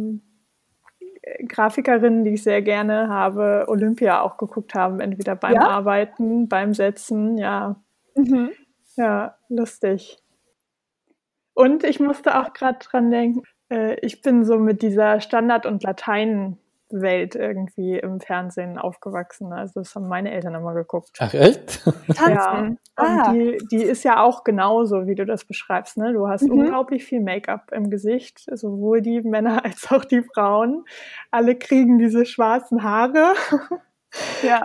Grafikerinnen, die ich sehr gerne habe, Olympia auch geguckt haben, entweder beim Arbeiten, beim Setzen, ja. Mhm. Ja, lustig. Und ich musste auch gerade dran denken, ich bin so mit dieser Standard- und Latein-Welt irgendwie im Fernsehen aufgewachsen. Also das haben meine Eltern immer geguckt. Ach echt? Tanzen. Ja. Und die ist ja auch genauso, wie du das beschreibst. Ne? Du hast unglaublich viel Make-up im Gesicht, sowohl die Männer als auch die Frauen. Alle kriegen diese schwarzen Haare. Ja.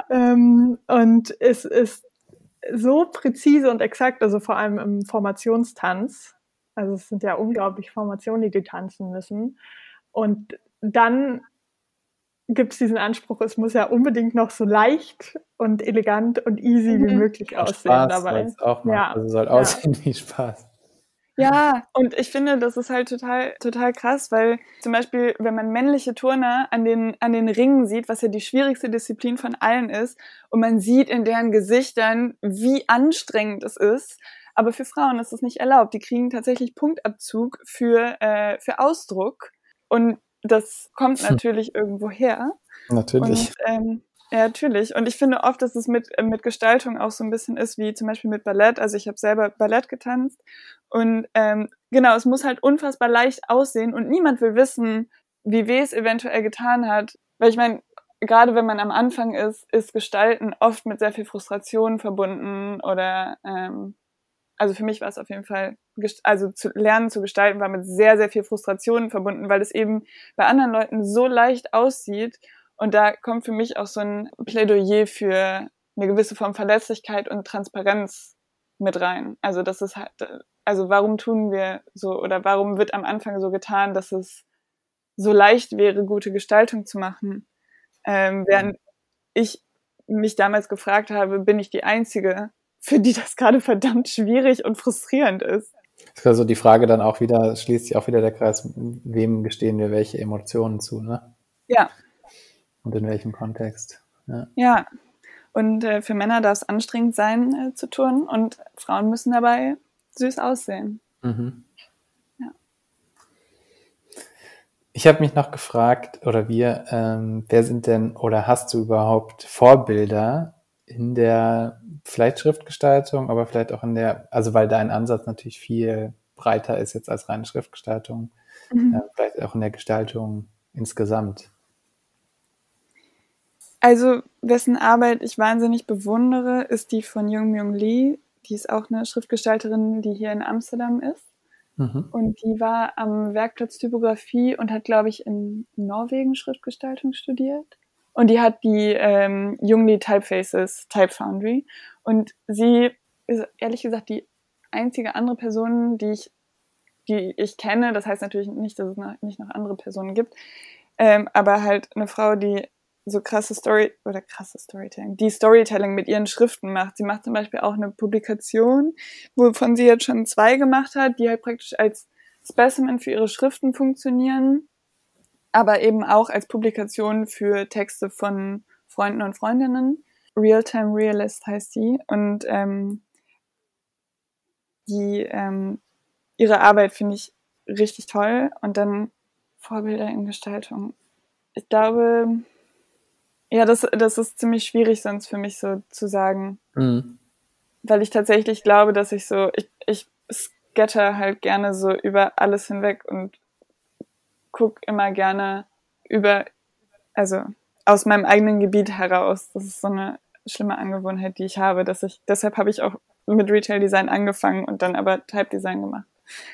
Und es ist so präzise und exakt, also vor allem im Formationstanz. Also es sind ja unglaublich Formationen, die tanzen müssen. Und dann gibt es diesen Anspruch, es muss ja unbedingt noch so leicht und elegant und easy wie möglich aussehen Spaß dabei. Auch mal. Ja. Also soll aussehen wie Spaß. Ja, und ich finde, das ist halt total krass, weil zum Beispiel, wenn man männliche Turner an den Ringen sieht, was ja die schwierigste Disziplin von allen ist, und man sieht in deren Gesichtern, wie anstrengend es ist, aber für Frauen ist es nicht erlaubt. Die kriegen tatsächlich Punktabzug für Ausdruck und das kommt natürlich irgendwo her. Natürlich. Und, ja, natürlich. Und ich finde oft, dass es mit Gestaltung auch so ein bisschen ist, wie zum Beispiel mit Ballett. Also ich habe selber Ballett getanzt und genau, es muss halt unfassbar leicht aussehen und niemand will wissen, wie weh es eventuell getan hat. Weil ich meine, gerade wenn man am Anfang ist Gestalten oft mit sehr viel Frustration verbunden oder also für mich war es auf jeden Fall, also zu lernen zu gestalten war mit sehr, sehr viel Frustration verbunden, weil es eben bei anderen Leuten so leicht aussieht. Und da kommt für mich auch so ein Plädoyer für eine gewisse Form Verlässlichkeit und Transparenz mit rein. Also das ist halt, also warum tun wir so oder warum wird am Anfang so getan, dass es so leicht wäre, gute Gestaltung zu machen? Während ich mich damals gefragt habe, bin ich die Einzige, für die das gerade verdammt schwierig und frustrierend ist. Das ist also die Frage dann auch wieder, schließt sich auch wieder der Kreis, wem gestehen wir welche Emotionen zu, ne? Ja. und in welchem Kontext. Ja. Ja, und für Männer darf es anstrengend sein zu turnen und Frauen müssen dabei süß aussehen. Mhm. Ja. Ich habe mich noch gefragt, oder wer sind denn, oder hast du überhaupt Vorbilder in der vielleicht Schriftgestaltung, aber vielleicht auch in der, also weil dein Ansatz natürlich viel breiter ist jetzt als reine Schriftgestaltung, vielleicht auch in der Gestaltung insgesamt. Also, wessen Arbeit ich wahnsinnig bewundere, ist die von Jung Myung Lee. Die ist auch eine Schriftgestalterin, die hier in Amsterdam ist. Mhm. Und die war am Werkplatz Typografie und hat, glaube ich, in Norwegen Schriftgestaltung studiert. Und die hat die Jung Lee Typefaces Type Foundry. Und sie ist ehrlich gesagt die einzige andere Person, die ich kenne. Das heißt natürlich nicht, dass es nicht noch andere Personen gibt. Aber halt eine Frau, die so krasses Storytelling, die Storytelling mit ihren Schriften macht. Sie macht zum Beispiel auch eine Publikation, wovon sie jetzt schon 2 gemacht hat, die halt praktisch als Specimen für ihre Schriften funktionieren, aber eben auch als Publikation für Texte von Freunden und Freundinnen. Real-Time Realist heißt die. Und ihre Arbeit finde ich richtig toll. Und dann Vorbilder in Gestaltung. Ich glaube, ja, das ist ziemlich schwierig sonst für mich so zu sagen. Mhm. Weil ich tatsächlich glaube, dass ich scatter halt gerne so über alles hinweg und gucke immer gerne also aus meinem eigenen Gebiet heraus. Das ist so eine schlimme Angewohnheit, die ich habe, deshalb habe ich auch mit Retail Design angefangen und dann aber Type Design gemacht.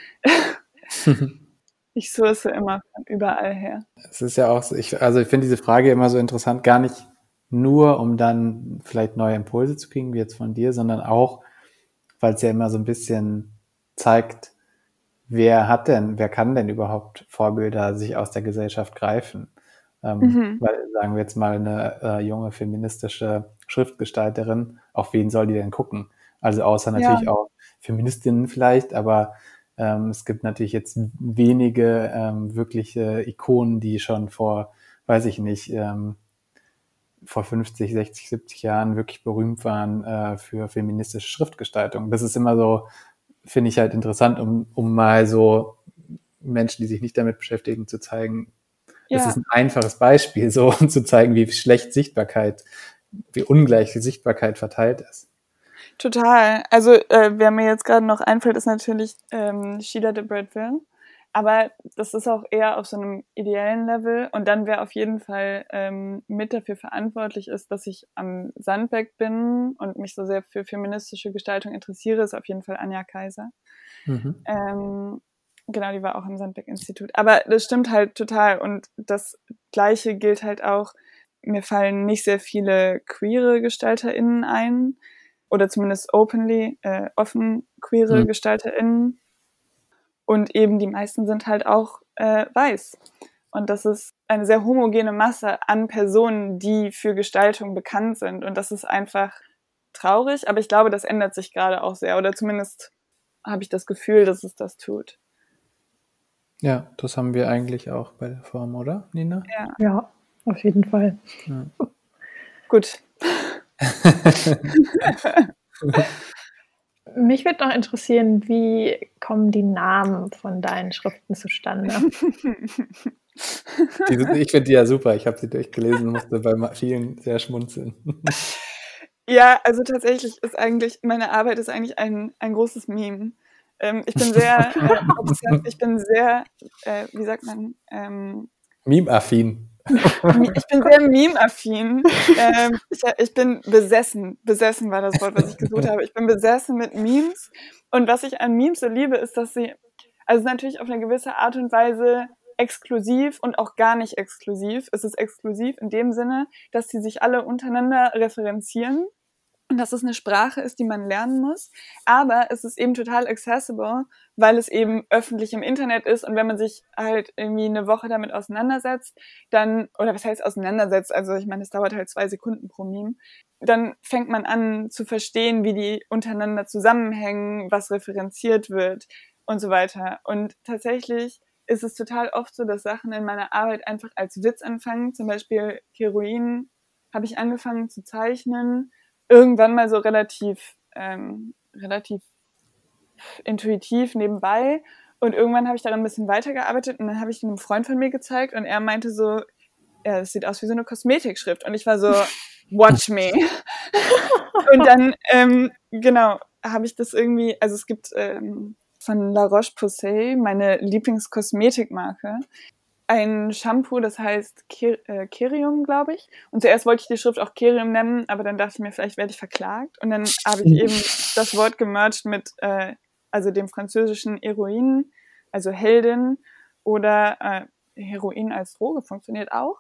Ich source immer von überall her. Es ist ja auch so, ich finde diese Frage immer so interessant, gar nicht nur, um dann vielleicht neue Impulse zu kriegen, wie jetzt von dir, sondern auch, weil es ja immer so ein bisschen zeigt, wer kann denn überhaupt Vorbilder sich aus der Gesellschaft greifen? Weil, sagen wir jetzt mal, eine junge feministische Schriftgestalterin, auf wen soll die denn gucken? Also außer natürlich auch Feministinnen vielleicht, aber es gibt natürlich jetzt wenige wirkliche Ikonen, die schon vor, weiß ich nicht, vor 50, 60, 70 Jahren wirklich berühmt waren für feministische Schriftgestaltung. Das ist immer so, finde ich halt interessant, um mal so Menschen, die sich nicht damit beschäftigen, zu zeigen, das ist ein einfaches Beispiel, so um zu zeigen, wie ungleich die Sichtbarkeit verteilt ist. Total. Also wer mir jetzt gerade noch einfällt, ist natürlich Sheila de Bretteville. Aber das ist auch eher auf so einem ideellen Level. Und dann, wer auf jeden Fall mit dafür verantwortlich ist, dass ich am Sandbeck bin und mich so sehr für feministische Gestaltung interessiere, ist auf jeden Fall Anja Kaiser. Genau, die war auch im Sandbeck-Institut. Aber das stimmt halt total. Und das Gleiche gilt halt auch, mir fallen nicht sehr viele queere GestalterInnen ein. Oder zumindest offen queere GestalterInnen. Und eben die meisten sind halt auch weiß. Und das ist eine sehr homogene Masse an Personen, die für Gestaltung bekannt sind. Und das ist einfach traurig, aber ich glaube, das ändert sich gerade auch sehr. Oder zumindest habe ich das Gefühl, dass es das tut. Ja, das haben wir eigentlich auch bei der Form, oder, Nina? Ja, auf jeden Fall. Ja. Gut. Mich würde noch interessieren, wie kommen die Namen von deinen Schriften zustande? Ich finde die ja super. Ich habe sie durchgelesen und musste bei vielen sehr schmunzeln. Ja, also tatsächlich ist meine Arbeit ist eigentlich ein großes Meme. Ich bin sehr, wie sagt man? Meme-affin. Ich bin sehr meme-affin. Ich bin besessen. Besessen war das Wort, was ich gesucht habe. Ich bin besessen mit Memes. Und was ich an Memes so liebe, ist, dass sie, also natürlich auf eine gewisse Art und Weise exklusiv und auch gar nicht exklusiv. Es ist exklusiv in dem Sinne, dass sie sich alle untereinander referenzieren. Und dass es eine Sprache ist, die man lernen muss. Aber es ist eben total accessible, weil es eben öffentlich im Internet ist. Und wenn man sich halt irgendwie eine Woche damit auseinandersetzt, oder was heißt auseinandersetzt, also ich meine, es dauert halt 2 Sekunden pro Meme, dann fängt man an zu verstehen, wie die untereinander zusammenhängen, was referenziert wird und so weiter. Und tatsächlich ist es total oft so, dass Sachen in meiner Arbeit einfach als Witz anfangen. Zum Beispiel Keroin habe ich angefangen zu zeichnen. Irgendwann mal so relativ intuitiv nebenbei. Und irgendwann habe ich daran ein bisschen weitergearbeitet und dann habe ich einem Freund von mir gezeigt und er meinte so, ja, das sieht aus wie so eine Kosmetikschrift. Und ich war so, watch me. Und dann, genau, habe ich das irgendwie, also es gibt von La Roche-Posay, meine Lieblingskosmetikmarke, ein Shampoo, das heißt Kerium, glaube ich. Und zuerst wollte ich die Schrift auch Kerium nennen, aber dann dachte ich mir, vielleicht werde ich verklagt. Und dann habe ich eben das Wort gemerged mit also dem französischen Heroin, also Heldin, oder Heroin als Droge funktioniert auch.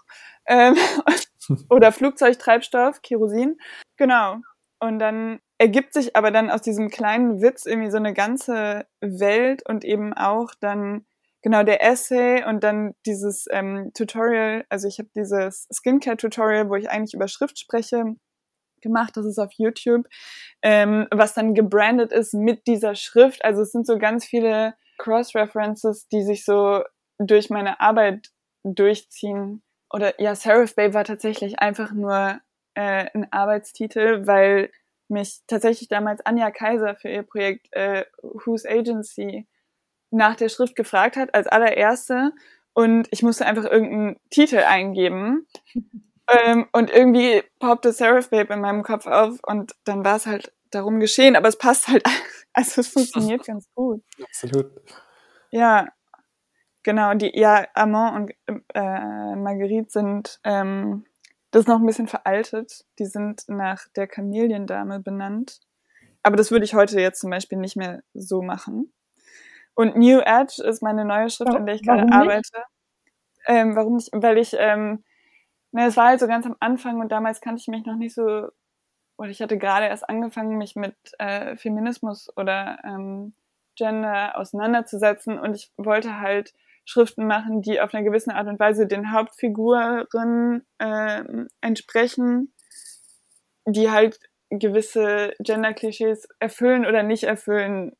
Oder Flugzeugtreibstoff, Kerosin. Genau. Und dann ergibt sich aber dann aus diesem kleinen Witz irgendwie so eine ganze Welt und eben auch dann genau der Essay und dann dieses Tutorial, also ich habe dieses Skincare-Tutorial, wo ich eigentlich über Schrift spreche, gemacht, das ist auf YouTube, was dann gebrandet ist mit dieser Schrift. Also es sind so ganz viele Cross-References, die sich so durch meine Arbeit durchziehen. Oder ja, Serif Bay war tatsächlich einfach nur ein Arbeitstitel, weil mich tatsächlich damals Anja Kaiser für ihr Projekt Whose Agency nach der Schrift gefragt hat, als allererste. Und ich musste einfach irgendeinen Titel eingeben. Und irgendwie poppte Serif Babe in meinem Kopf auf und dann war es halt darum geschehen. Aber es passt halt, also es funktioniert ganz gut. Absolut. Ja, genau. Amand und Marguerite sind, das ist noch ein bisschen veraltet. Die sind nach der Kameliendame benannt. Aber das würde ich heute jetzt zum Beispiel nicht mehr so machen. Und New Edge ist meine neue Schrift, an der ich gerade arbeite. Warum nicht? Weil ich, es war halt so ganz am Anfang und damals kannte ich mich noch nicht so, oder ich hatte gerade erst angefangen, mich mit Feminismus oder Gender auseinanderzusetzen und ich wollte halt Schriften machen, die auf einer gewissen Art und Weise den Hauptfiguren entsprechen, die halt gewisse Gender-Klischees erfüllen oder nicht erfüllen.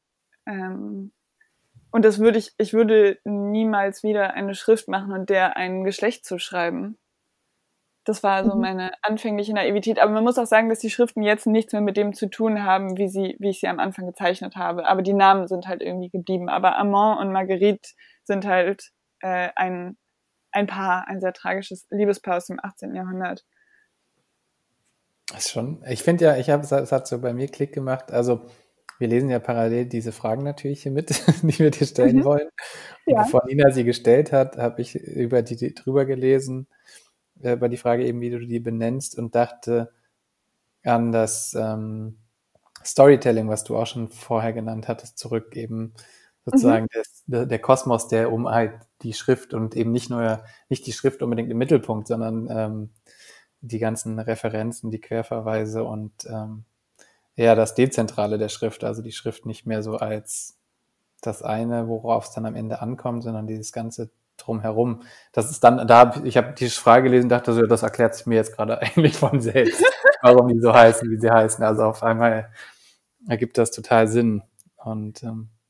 Und ich würde niemals wieder eine Schrift machen und der ein Geschlecht zuschreiben. Das war so meine anfängliche Naivität. Aber man muss auch sagen, dass die Schriften jetzt nichts mehr mit dem zu tun haben, wie ich sie am Anfang gezeichnet habe. Aber die Namen sind halt irgendwie geblieben. Aber Amand und Marguerite sind halt ein Paar, ein sehr tragisches Liebespaar aus dem 18. Jahrhundert. Das ist schon, ich finde ja, es hat so bei mir Klick gemacht. Also, wir lesen ja parallel diese Fragen natürlich hier mit, die wir dir stellen wollen. Und bevor Nina sie gestellt hat, habe ich über die drüber gelesen, über die Frage eben, wie du die benennst und dachte an das Storytelling, was du auch schon vorher genannt hattest, zurück eben sozusagen der Kosmos, der um halt die Schrift und eben nicht die Schrift unbedingt im Mittelpunkt, sondern die ganzen Referenzen, die Querverweise und das Dezentrale der Schrift, also die Schrift nicht mehr so als das eine, worauf es dann am Ende ankommt, sondern dieses ganze Drumherum. Das ist dann, ich habe die Frage gelesen und dachte so, das erklärt sich mir jetzt gerade eigentlich von selbst, warum die so heißen, wie sie heißen. Also auf einmal ergibt das total Sinn. Und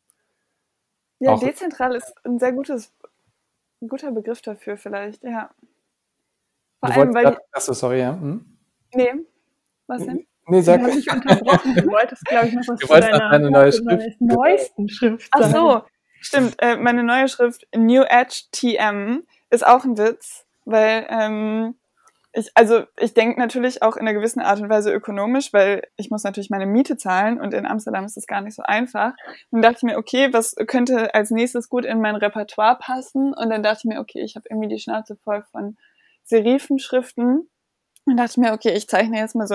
ja, dezentral ist ein sehr guter Begriff dafür vielleicht, ja. Vor allem, weil achso, sorry, ja. Nee, was denn? Nee, sag. Ich habe dich unterbrochen. Du wolltest, glaube ich, noch was zu deiner neue Schrift. Neuesten Schrift sagen. Ach so, stimmt. Meine neue Schrift New Edge TM ist auch ein Witz, weil ich denke natürlich auch in einer gewissen Art und Weise ökonomisch, weil ich muss natürlich meine Miete zahlen und in Amsterdam ist das gar nicht so einfach. Und dachte ich mir, okay, was könnte als nächstes gut in mein Repertoire passen? Und dann dachte ich mir, okay, ich habe irgendwie die Schnauze voll von Serifenschriften und dachte mir, okay, ich zeichne jetzt mal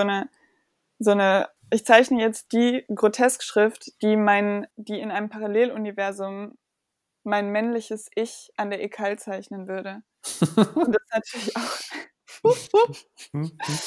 ich zeichne jetzt die Groteskschrift, die in einem Paralleluniversum mein männliches Ich an der Ekal zeichnen würde. Und das ist natürlich auch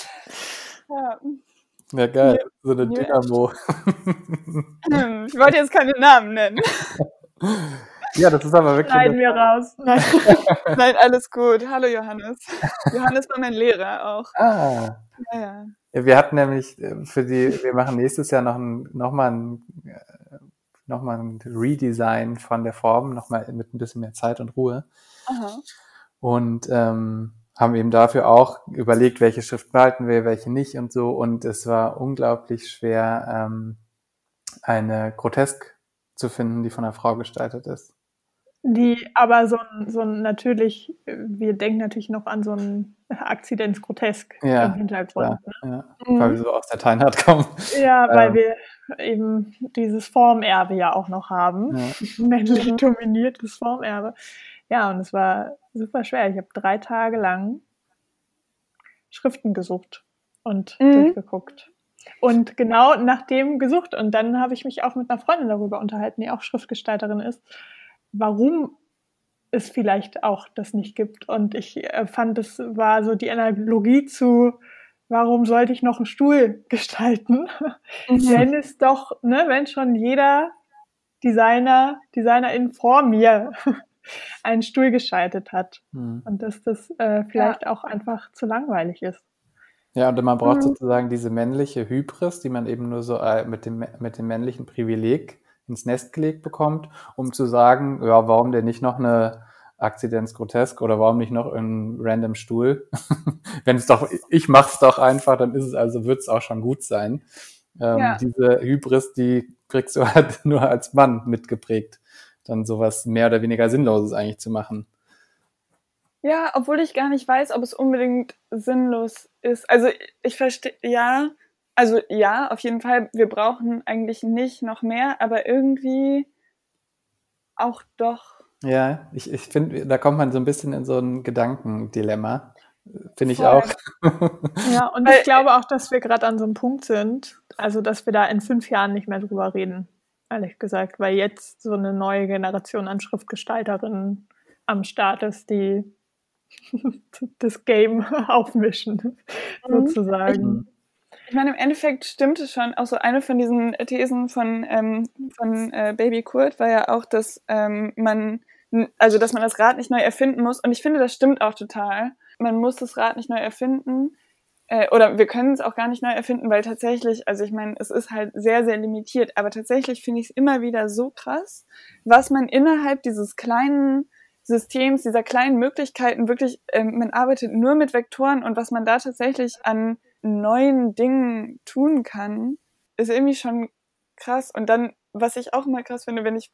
ja, geil. So eine Dynamo. Ich wollte jetzt keine Namen nennen. Ja, das ist aber wirklich... Schneiden wir raus. Nein. Nein, alles gut. Hallo Johannes. Johannes war mein Lehrer auch. Ah. Ja. Wir hatten nämlich wir machen nächstes Jahr noch mal ein nochmal ein Redesign von der Form, nochmal mit ein bisschen mehr Zeit und Ruhe. Aha. Und haben eben dafür auch überlegt, welche Schrift behalten wir, welche nicht und so. Und es war unglaublich schwer, eine Grotesk zu finden, die von einer Frau gestaltet ist. Die aber so ein natürlich, wir denken natürlich noch an so ein Akzidenz grotesk im Hintergrund. Klar, ne? Weil wir so aus der Teinart kommen. Ja, weil wir eben dieses Formerbe ja auch noch haben. Männlich dominiertes Formerbe. Ja, und es war super schwer. Ich habe 3 Tage lang Schriften gesucht und durchgeguckt. Und genau nach dem gesucht. Und dann habe ich mich auch mit einer Freundin darüber unterhalten, die auch Schriftgestalterin ist, warum es vielleicht auch das nicht gibt. Und ich fand, es war so die Analogie zu, warum sollte ich noch einen Stuhl gestalten? Wenn es doch, ne, wenn schon jeder Designerin vor mir einen Stuhl gestaltet hat. Und dass das vielleicht auch einfach zu langweilig ist. Ja, und man braucht sozusagen diese männliche Hybris, die man eben nur so mit dem männlichen Privileg ins Nest gelegt bekommt, um zu sagen, ja, warum denn nicht noch eine Akzidenz grotesk oder warum nicht noch ein random Stuhl? Wenn es doch, ich mach's doch einfach, dann ist es also, wird's auch schon gut sein. Diese Hybris, die kriegst du halt nur als Mann mitgeprägt, dann sowas mehr oder weniger Sinnloses eigentlich zu machen. Ja, obwohl ich gar nicht weiß, ob es unbedingt sinnlos ist. Also ich verstehe, auf jeden Fall, wir brauchen eigentlich nicht noch mehr, aber irgendwie auch doch. Ja, ich finde, da kommt man so ein bisschen in so ein Gedankendilemma, finde ich auch. Ja, und ich glaube auch, dass wir gerade an so einem Punkt sind, also dass wir da in 5 Jahren nicht mehr drüber reden, ehrlich gesagt, weil jetzt so eine neue Generation an Schriftgestalterinnen am Start ist, die das Game aufmischen, sozusagen. Ich meine, im Endeffekt stimmt es schon. Auch so eine von diesen Thesen von Baby Kurt war ja auch, dass man das Rad nicht neu erfinden muss. Und ich finde, das stimmt auch total. Man muss das Rad nicht neu erfinden. Oder wir können es auch gar nicht neu erfinden, weil tatsächlich, also ich meine, es ist halt sehr, sehr limitiert. Aber tatsächlich finde ich es immer wieder so krass, was man innerhalb dieses kleinen Systems, dieser kleinen Möglichkeiten wirklich, man arbeitet nur mit Vektoren und was man da tatsächlich an neuen Dingen tun kann, ist irgendwie schon krass. Und dann, was ich auch immer krass finde, wenn ich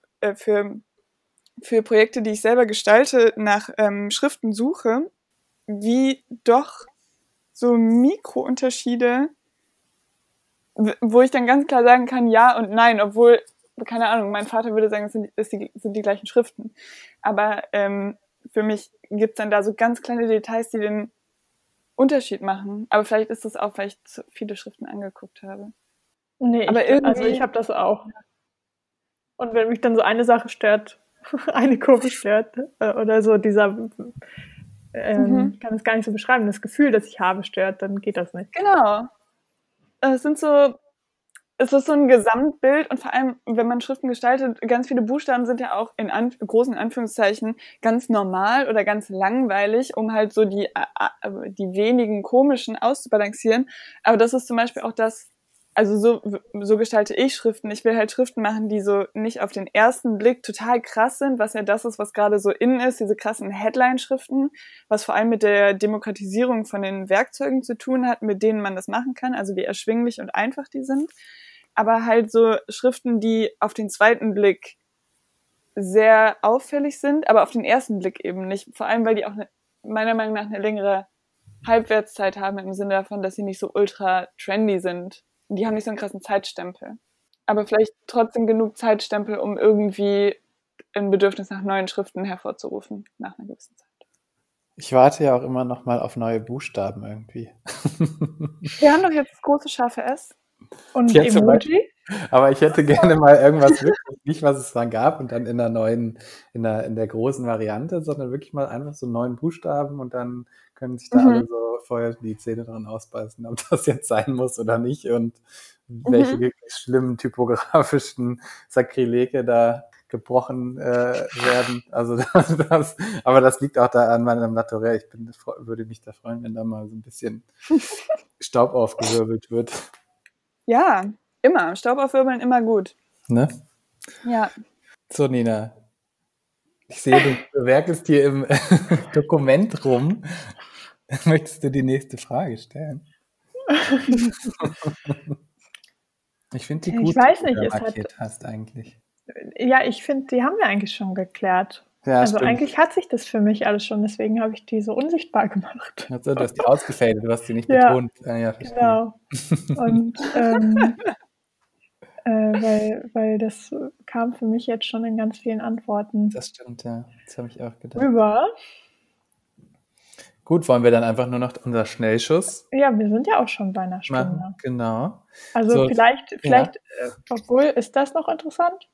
für Projekte, die ich selber gestalte, nach Schriften suche, wie doch so Mikrounterschiede, wo ich dann ganz klar sagen kann, ja und nein, obwohl, keine Ahnung, mein Vater würde sagen, es sind die gleichen Schriften. Aber für mich gibt's dann da so ganz kleine Details, die den Unterschied machen. Aber vielleicht ist das auch, weil ich zu viele Schriften angeguckt habe. Nee, aber ich habe das auch. Und wenn mich dann so eine Sache stört, eine Kurve stört, oder so kann es gar nicht so beschreiben, das Gefühl, das ich habe, stört, dann geht das nicht. Genau. Es ist so ein Gesamtbild und vor allem, wenn man Schriften gestaltet, ganz viele Buchstaben sind ja auch in großen Anführungszeichen ganz normal oder ganz langweilig, um halt so die wenigen komischen auszubalancieren. Aber das ist zum Beispiel auch das, also so gestalte ich Schriften. Ich will halt Schriften machen, die so nicht auf den ersten Blick total krass sind, was ja das ist, was gerade so in ist, diese krassen Headline-Schriften, was vor allem mit der Demokratisierung von den Werkzeugen zu tun hat, mit denen man das machen kann, also wie erschwinglich und einfach die sind. Aber halt so Schriften, die auf den zweiten Blick sehr auffällig sind, aber auf den ersten Blick eben nicht. Vor allem, weil die auch meiner Meinung nach eine längere Halbwertszeit haben, im Sinne davon, dass sie nicht so ultra trendy sind. Die haben nicht so einen krassen Zeitstempel. Aber vielleicht trotzdem genug Zeitstempel, um irgendwie ein Bedürfnis nach neuen Schriften hervorzurufen, nach einer gewissen Zeit. Ich warte ja auch immer noch mal auf neue Buchstaben irgendwie. Wir haben doch jetzt das große scharfe S. Und Emoji? Aber ich hätte gerne mal irgendwas wirklich, nicht was es dann gab und dann in der neuen, in der großen Variante, sondern wirklich mal einfach so 9 Buchstaben und dann können sich da alle so vorher die Zähne dran ausbeißen, ob das jetzt sein muss oder nicht und welche wirklich schlimmen typografischen Sakrilege da gebrochen werden. Also aber das liegt auch da an meinem Naturell. Würde mich da freuen, wenn da mal so ein bisschen Staub aufgewirbelt wird. Ja, immer. Staub aufwirbeln, immer gut. Ne? Ja. So, Nina. Ich sehe, du werkelst hier im Dokument rum. Möchtest du die nächste Frage stellen? Ich finde die gut, Ich weiß die nicht, du es da hat, markiert hast eigentlich. ja, ich finde, die haben wir eigentlich schon geklärt. Ja, Also stimmt. eigentlich hat sich das für mich alles schon, deswegen habe ich die so unsichtbar gemacht. Also, du hast die ausgefadet, du hast sie nicht Ja, betont. Ja, verstehe. genau. Und weil das kam für mich jetzt schon in ganz vielen Antworten Das stimmt, ja. Das habe ich auch gedacht. rüber. Gut, wollen wir dann einfach nur noch unser Schnellschuss Ja, wir sind ja auch schon bei einer machen? Stunde. Genau. Also So, vielleicht, ja. obwohl, ist das noch interessant?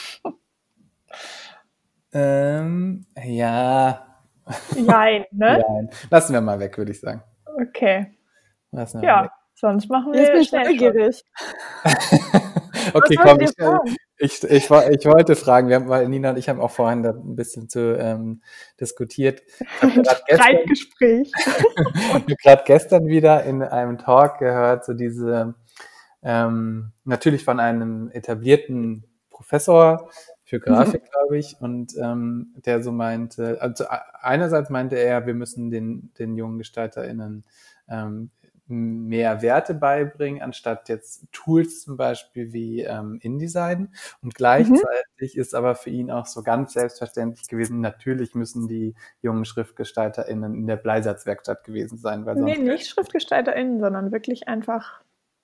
Ja. Jein, ne? Ja. Lassen wir mal weg, würde ich sagen. Okay. Lassen wir mal weg. Ja, sonst machen Jetzt bin wir ich schnell. neugierig. Okay, Was komm, wollt ihr fragen? ich wollte fragen, weil Nina und ich haben auch vorhin da ein bisschen zu diskutiert. Ich habe Streitgespräch. gerade gestern wieder in einem Talk gehört, so diese, natürlich von einem etablierten Professor für Grafik, glaube ich, und der so meinte, also einerseits meinte er, wir müssen den jungen GestalterInnen mehr Werte beibringen, anstatt jetzt Tools zum Beispiel wie InDesign. Und gleichzeitig ist aber für ihn auch so ganz selbstverständlich gewesen, natürlich müssen die jungen SchriftgestalterInnen in der Bleisatzwerkstatt gewesen sein. Weil sonst nicht SchriftgestalterInnen, sondern wirklich einfach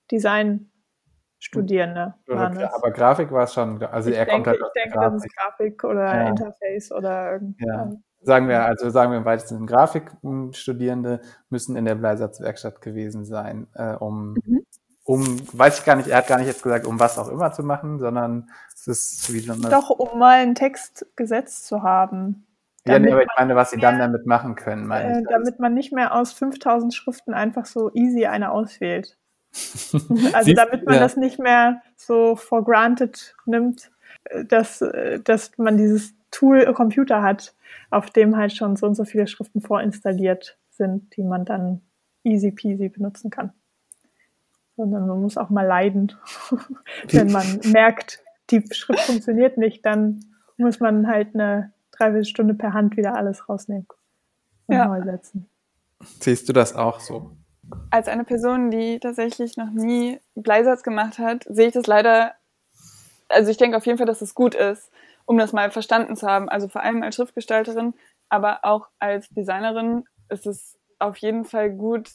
Design-Studierende waren es. Aber Grafik war es schon, also ich denke, das ist Grafik oder Interface oder irgendwas. Ja. Sagen wir im weitesten Sinne, Grafikstudierende müssen in der Bleisatzwerkstatt gewesen sein, um, weiß ich gar nicht, er hat gar nicht jetzt gesagt, um was auch immer zu machen, sondern es ist wie so eine... Doch, um mal einen Text gesetzt zu haben. Ja, nee, aber ich meine, was sie dann damit machen können, meine ich. Damit man nicht mehr aus 5000 Schriften einfach so easy eine auswählt. Also damit man das nicht mehr so for granted nimmt, dass man dieses Tool Computer hat, auf dem halt schon so und so viele Schriften vorinstalliert sind, die man dann easy peasy benutzen kann. Sondern man muss auch mal leiden. Wenn man merkt, die Schrift funktioniert nicht, dann muss man halt eine Dreiviertelstunde per Hand wieder alles rausnehmen und neu setzen. Siehst du das auch so? Als eine Person, die tatsächlich noch nie Bleisatz gemacht hat, sehe ich das leider, also ich denke auf jeden Fall, dass es gut ist, um das mal verstanden zu haben. Also vor allem als Schriftgestalterin, aber auch als Designerin ist es auf jeden Fall gut,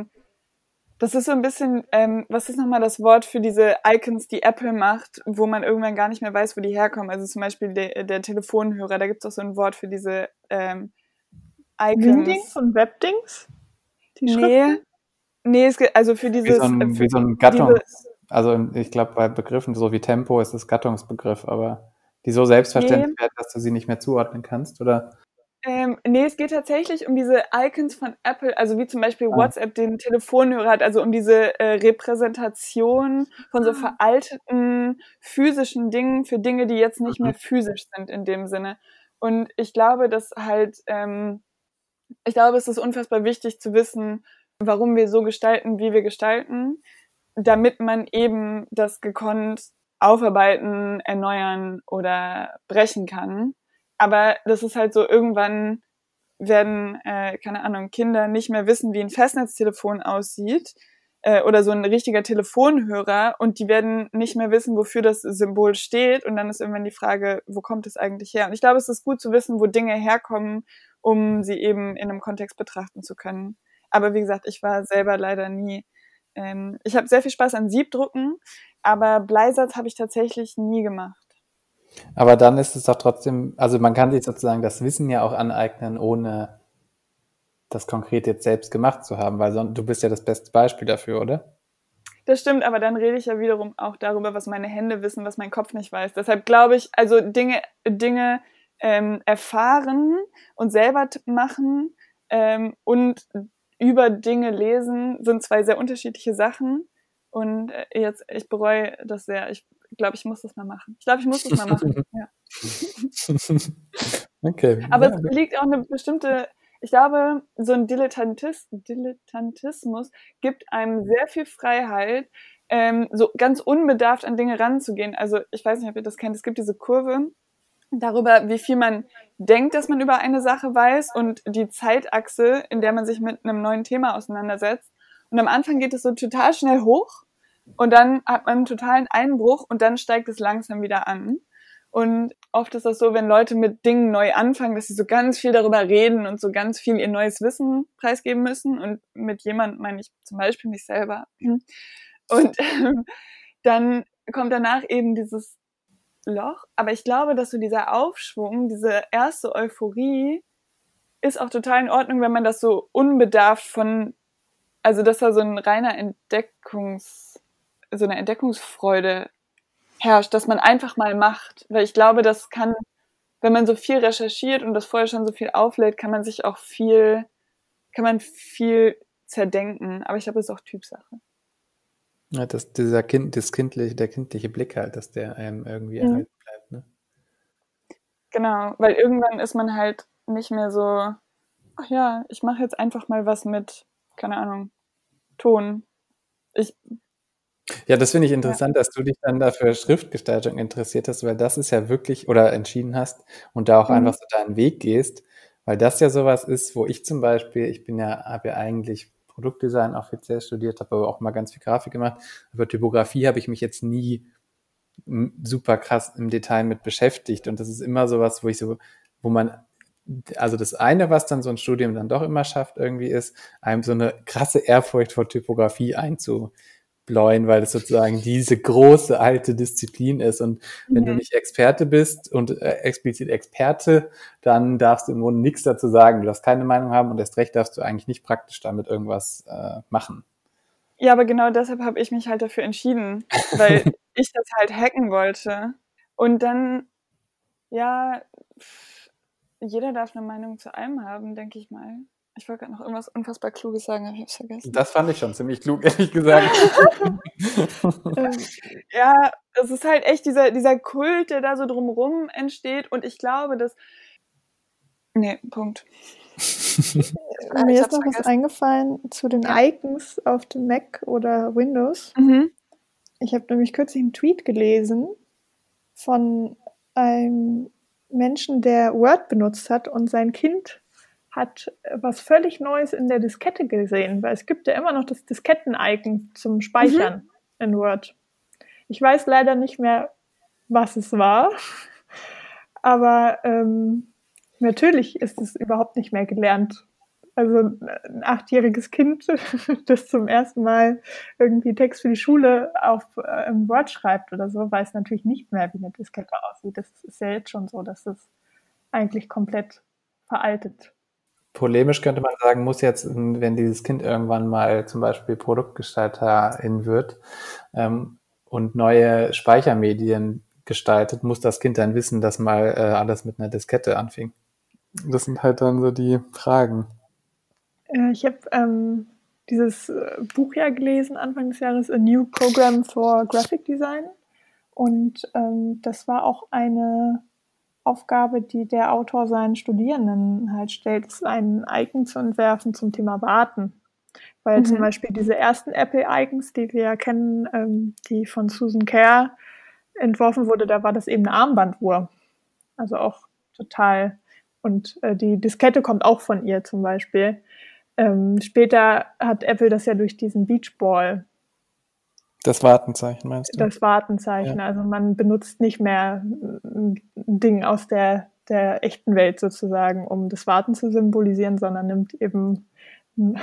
das ist so ein bisschen, was ist nochmal das Wort für diese Icons, die Apple macht, wo man irgendwann gar nicht mehr weiß, wo die herkommen. Also zum Beispiel der Telefonhörer, da gibt es auch so ein Wort für diese Icons. Windings und Webdings? Die Schriften? Nee, es geht also für dieses... Wie so ein Gattungs... Also ich glaube, bei Begriffen so wie Tempo ist es Gattungsbegriff, aber die so selbstverständlich werden, dass du sie nicht mehr zuordnen kannst, oder? Nee, es geht tatsächlich um diese Icons von Apple, also wie zum Beispiel WhatsApp den Telefonhörer hat, also um diese Repräsentation von so veralteten physischen Dingen für Dinge, die jetzt nicht mehr physisch sind in dem Sinne. Und ich glaube, dass halt, es ist unfassbar wichtig zu wissen, warum wir so gestalten, wie wir gestalten, damit man eben das gekonnt aufarbeiten, erneuern oder brechen kann. Aber das ist halt so, irgendwann werden, keine Ahnung, Kinder nicht mehr wissen, wie ein Festnetztelefon aussieht oder so ein richtiger Telefonhörer und die werden nicht mehr wissen, wofür das Symbol steht und dann ist irgendwann die Frage, wo kommt es eigentlich her? Und ich glaube, es ist gut zu wissen, wo Dinge herkommen, um sie eben in einem Kontext betrachten zu können. Aber wie gesagt, ich war selber leider nie... ich habe sehr viel Spaß an Siebdrucken, aber Bleisatz habe ich tatsächlich nie gemacht. Aber dann ist es doch trotzdem, also man kann sich sozusagen das Wissen ja auch aneignen, ohne das konkret jetzt selbst gemacht zu haben, weil du bist ja das beste Beispiel dafür, oder? Das stimmt, aber dann rede ich ja wiederum auch darüber, was meine Hände wissen, was mein Kopf nicht weiß. Deshalb glaube ich, also Dinge erfahren und selber machen und über Dinge lesen sind zwei sehr unterschiedliche Sachen. Und ich bereue das sehr. Ich glaube, ich muss das mal machen. Ja. Okay. Aber es liegt auch eine bestimmte, ich glaube, so ein Dilettantismus gibt einem sehr viel Freiheit, so ganz unbedarft an Dinge ranzugehen. Also ich weiß nicht, ob ihr das kennt, es gibt diese Kurve darüber, wie viel man denkt, dass man über eine Sache weiß und die Zeitachse, in der man sich mit einem neuen Thema auseinandersetzt. Und am Anfang geht es so total schnell hoch und dann hat man einen totalen Einbruch und dann steigt es langsam wieder an. Und oft ist das so, wenn Leute mit Dingen neu anfangen, dass sie so ganz viel darüber reden und so ganz viel ihr neues Wissen preisgeben müssen. Und mit jemandem meine ich zum Beispiel mich selber. Und dann kommt danach eben dieses Loch. Aber ich glaube, dass so dieser Aufschwung, diese erste Euphorie ist auch total in Ordnung, wenn man das so unbedarft also dass da so ein reiner so eine Entdeckungsfreude herrscht, dass man einfach mal macht. Weil ich glaube, das kann, wenn man so viel recherchiert und das vorher schon so viel auflädt, kann man viel zerdenken. Aber ich glaube, das ist auch Typsache. Ja, der kindliche Blick halt, dass der einem irgendwie erhalten bleibt, ne? Genau, weil irgendwann ist man halt nicht mehr so, ach ja, ich mache jetzt einfach mal was mit, keine Ahnung, Ton. Ja, das finde ich interessant, dass du dich dann da für Schriftgestaltung interessiert hast, weil das ist ja wirklich, oder entschieden hast und da auch einfach so deinen Weg gehst, weil das ja sowas ist, wo ich zum Beispiel, habe ja eigentlich Produktdesign offiziell studiert, habe aber auch mal ganz viel Grafik gemacht, aber Typografie habe ich mich jetzt nie super krass im Detail mit beschäftigt und das ist immer sowas, also das eine, was dann so ein Studium dann doch immer schafft irgendwie ist, einem so eine krasse Ehrfurcht vor Typografie einzubläuen, weil es sozusagen diese große alte Disziplin ist und wenn du nicht Experte bist und explizit Experte, dann darfst du im Grunde nichts dazu sagen, du darfst keine Meinung haben und erst recht darfst du eigentlich nicht praktisch damit irgendwas machen. Ja, aber genau deshalb habe ich mich halt dafür entschieden, weil ich das halt hacken wollte. Und dann, ja, jeder darf eine Meinung zu allem haben, denke ich mal. Ich wollte gerade noch irgendwas unfassbar Kluges sagen, aber ich habe es vergessen. Das fand ich schon ziemlich klug, ehrlich gesagt. Ja, es ist halt echt dieser Kult, der da so drumherum entsteht. Und ich glaube, dass... Nee, Punkt. Mir ist noch was eingefallen zu den Icons auf dem Mac oder Windows. Ich habe nämlich kürzlich einen Tweet gelesen von einem Menschen, der Word benutzt hat und sein Kind hat was völlig Neues in der Diskette gesehen, weil es gibt ja immer noch das Disketten-Icon zum Speichern in Word. Ich weiß leider nicht mehr, was es war, aber natürlich ist es überhaupt nicht mehr gelernt. Also ein 8-jähriges Kind, das zum ersten Mal irgendwie Text für die Schule auf im Word schreibt oder so, weiß natürlich nicht mehr, wie eine Diskette aussieht. Das ist ja jetzt schon so, dass das eigentlich komplett veraltet. Polemisch könnte man sagen, muss jetzt, wenn dieses Kind irgendwann mal zum Beispiel Produktgestalterin wird und neue Speichermedien gestaltet, muss das Kind dann wissen, dass mal alles mit einer Diskette anfing. Das sind halt dann so die Fragen. Ich habe dieses Buch ja gelesen, Anfang des Jahres, A New Program for Graphic Design. Und das war auch eine Aufgabe, die der Autor seinen Studierenden halt stellt, ist ein Icon zu entwerfen zum Thema Warten. Weil zum Beispiel diese ersten Apple-Icons, die wir ja kennen, die von Susan Kare entworfen wurde, da war das eben eine Armbanduhr. Also auch total. Und die Diskette kommt auch von ihr zum Beispiel. Später hat Apple das ja durch diesen Beachball. Das Wartenzeichen meinst du? Das Wartenzeichen. Ja. Also man benutzt nicht mehr ein Ding aus der echten Welt sozusagen, um das Warten zu symbolisieren, sondern nimmt eben einen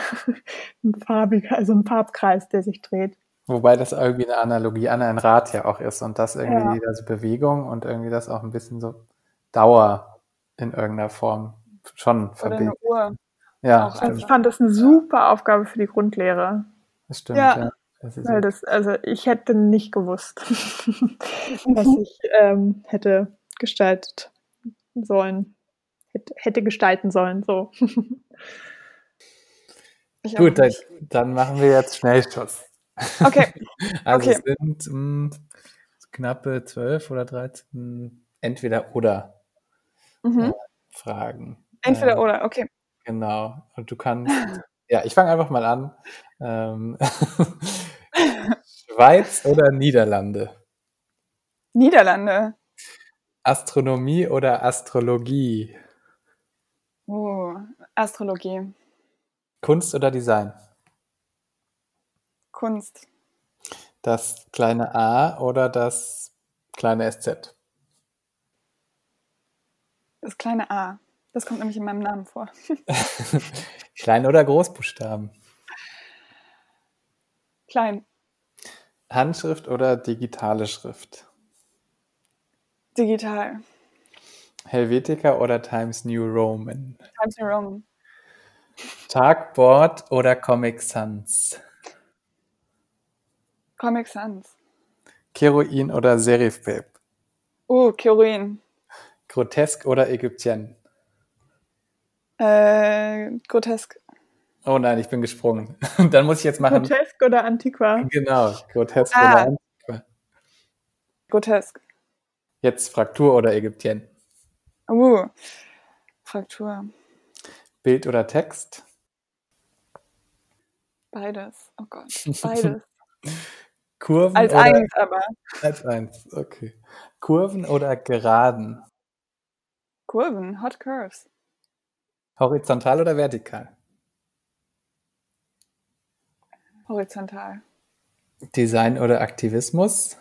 Farbkreis, der sich dreht. Wobei das irgendwie eine Analogie an ein Rad ja auch ist und das irgendwie also Bewegung und irgendwie das auch ein bisschen so Dauer in irgendeiner Form schon verbindet. Oder eine Uhr. Ja, also ich fand das eine super Aufgabe für die Grundlehre. Das stimmt, ja. Weil also ich hätte nicht gewusst, was ich hätte gestaltet sollen. Hätte gestalten sollen, so. Gut, dann machen wir jetzt Schnellschuss. Okay. Also es sind knappe 12 oder 13 Entweder-oder Fragen. Entweder-oder, okay. Genau. Und du kannst, ja, ich fange einfach mal an. Schweiz oder Niederlande? Niederlande. Astronomie oder Astrologie? Astrologie. Kunst oder Design? Kunst. Das kleine A oder das kleine SZ? Das kleine A. Das kommt nämlich in meinem Namen vor. Klein- oder Großbuchstaben? Klein. Handschrift oder digitale Schrift? Digital. Helvetica oder Times New Roman? Times New Roman. Tagboard oder Comic Sans? Comic Sans. Keroin oder Serifbabe? Keroin. Grotesk oder Ägyptien? Grotesk. Oh nein, ich bin gesprungen. Dann muss ich jetzt machen. Grotesk oder Antiqua? Genau, Grotesk oder Antiqua. Grotesk. Jetzt Fraktur oder Ägyptien? Fraktur. Bild oder Text? Beides. Oh Gott, beides. Kurven Als oder eins aber. als eins, okay. Kurven oder Geraden? Kurven, Hot Curves. Horizontal oder vertikal? Horizontal. Design oder Aktivismus?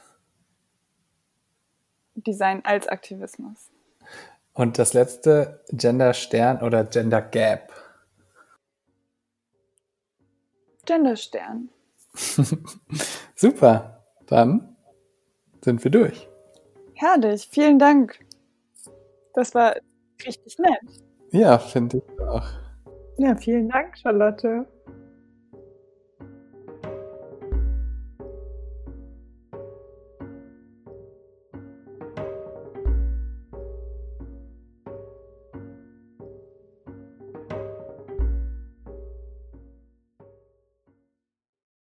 Design als Aktivismus. Und das letzte, Gender Stern oder Gender Gap? Genderstern. Super, dann sind wir durch. Herrlich, vielen Dank. Das war richtig nett. Ja, finde ich auch. Ja, vielen Dank, Charlotte.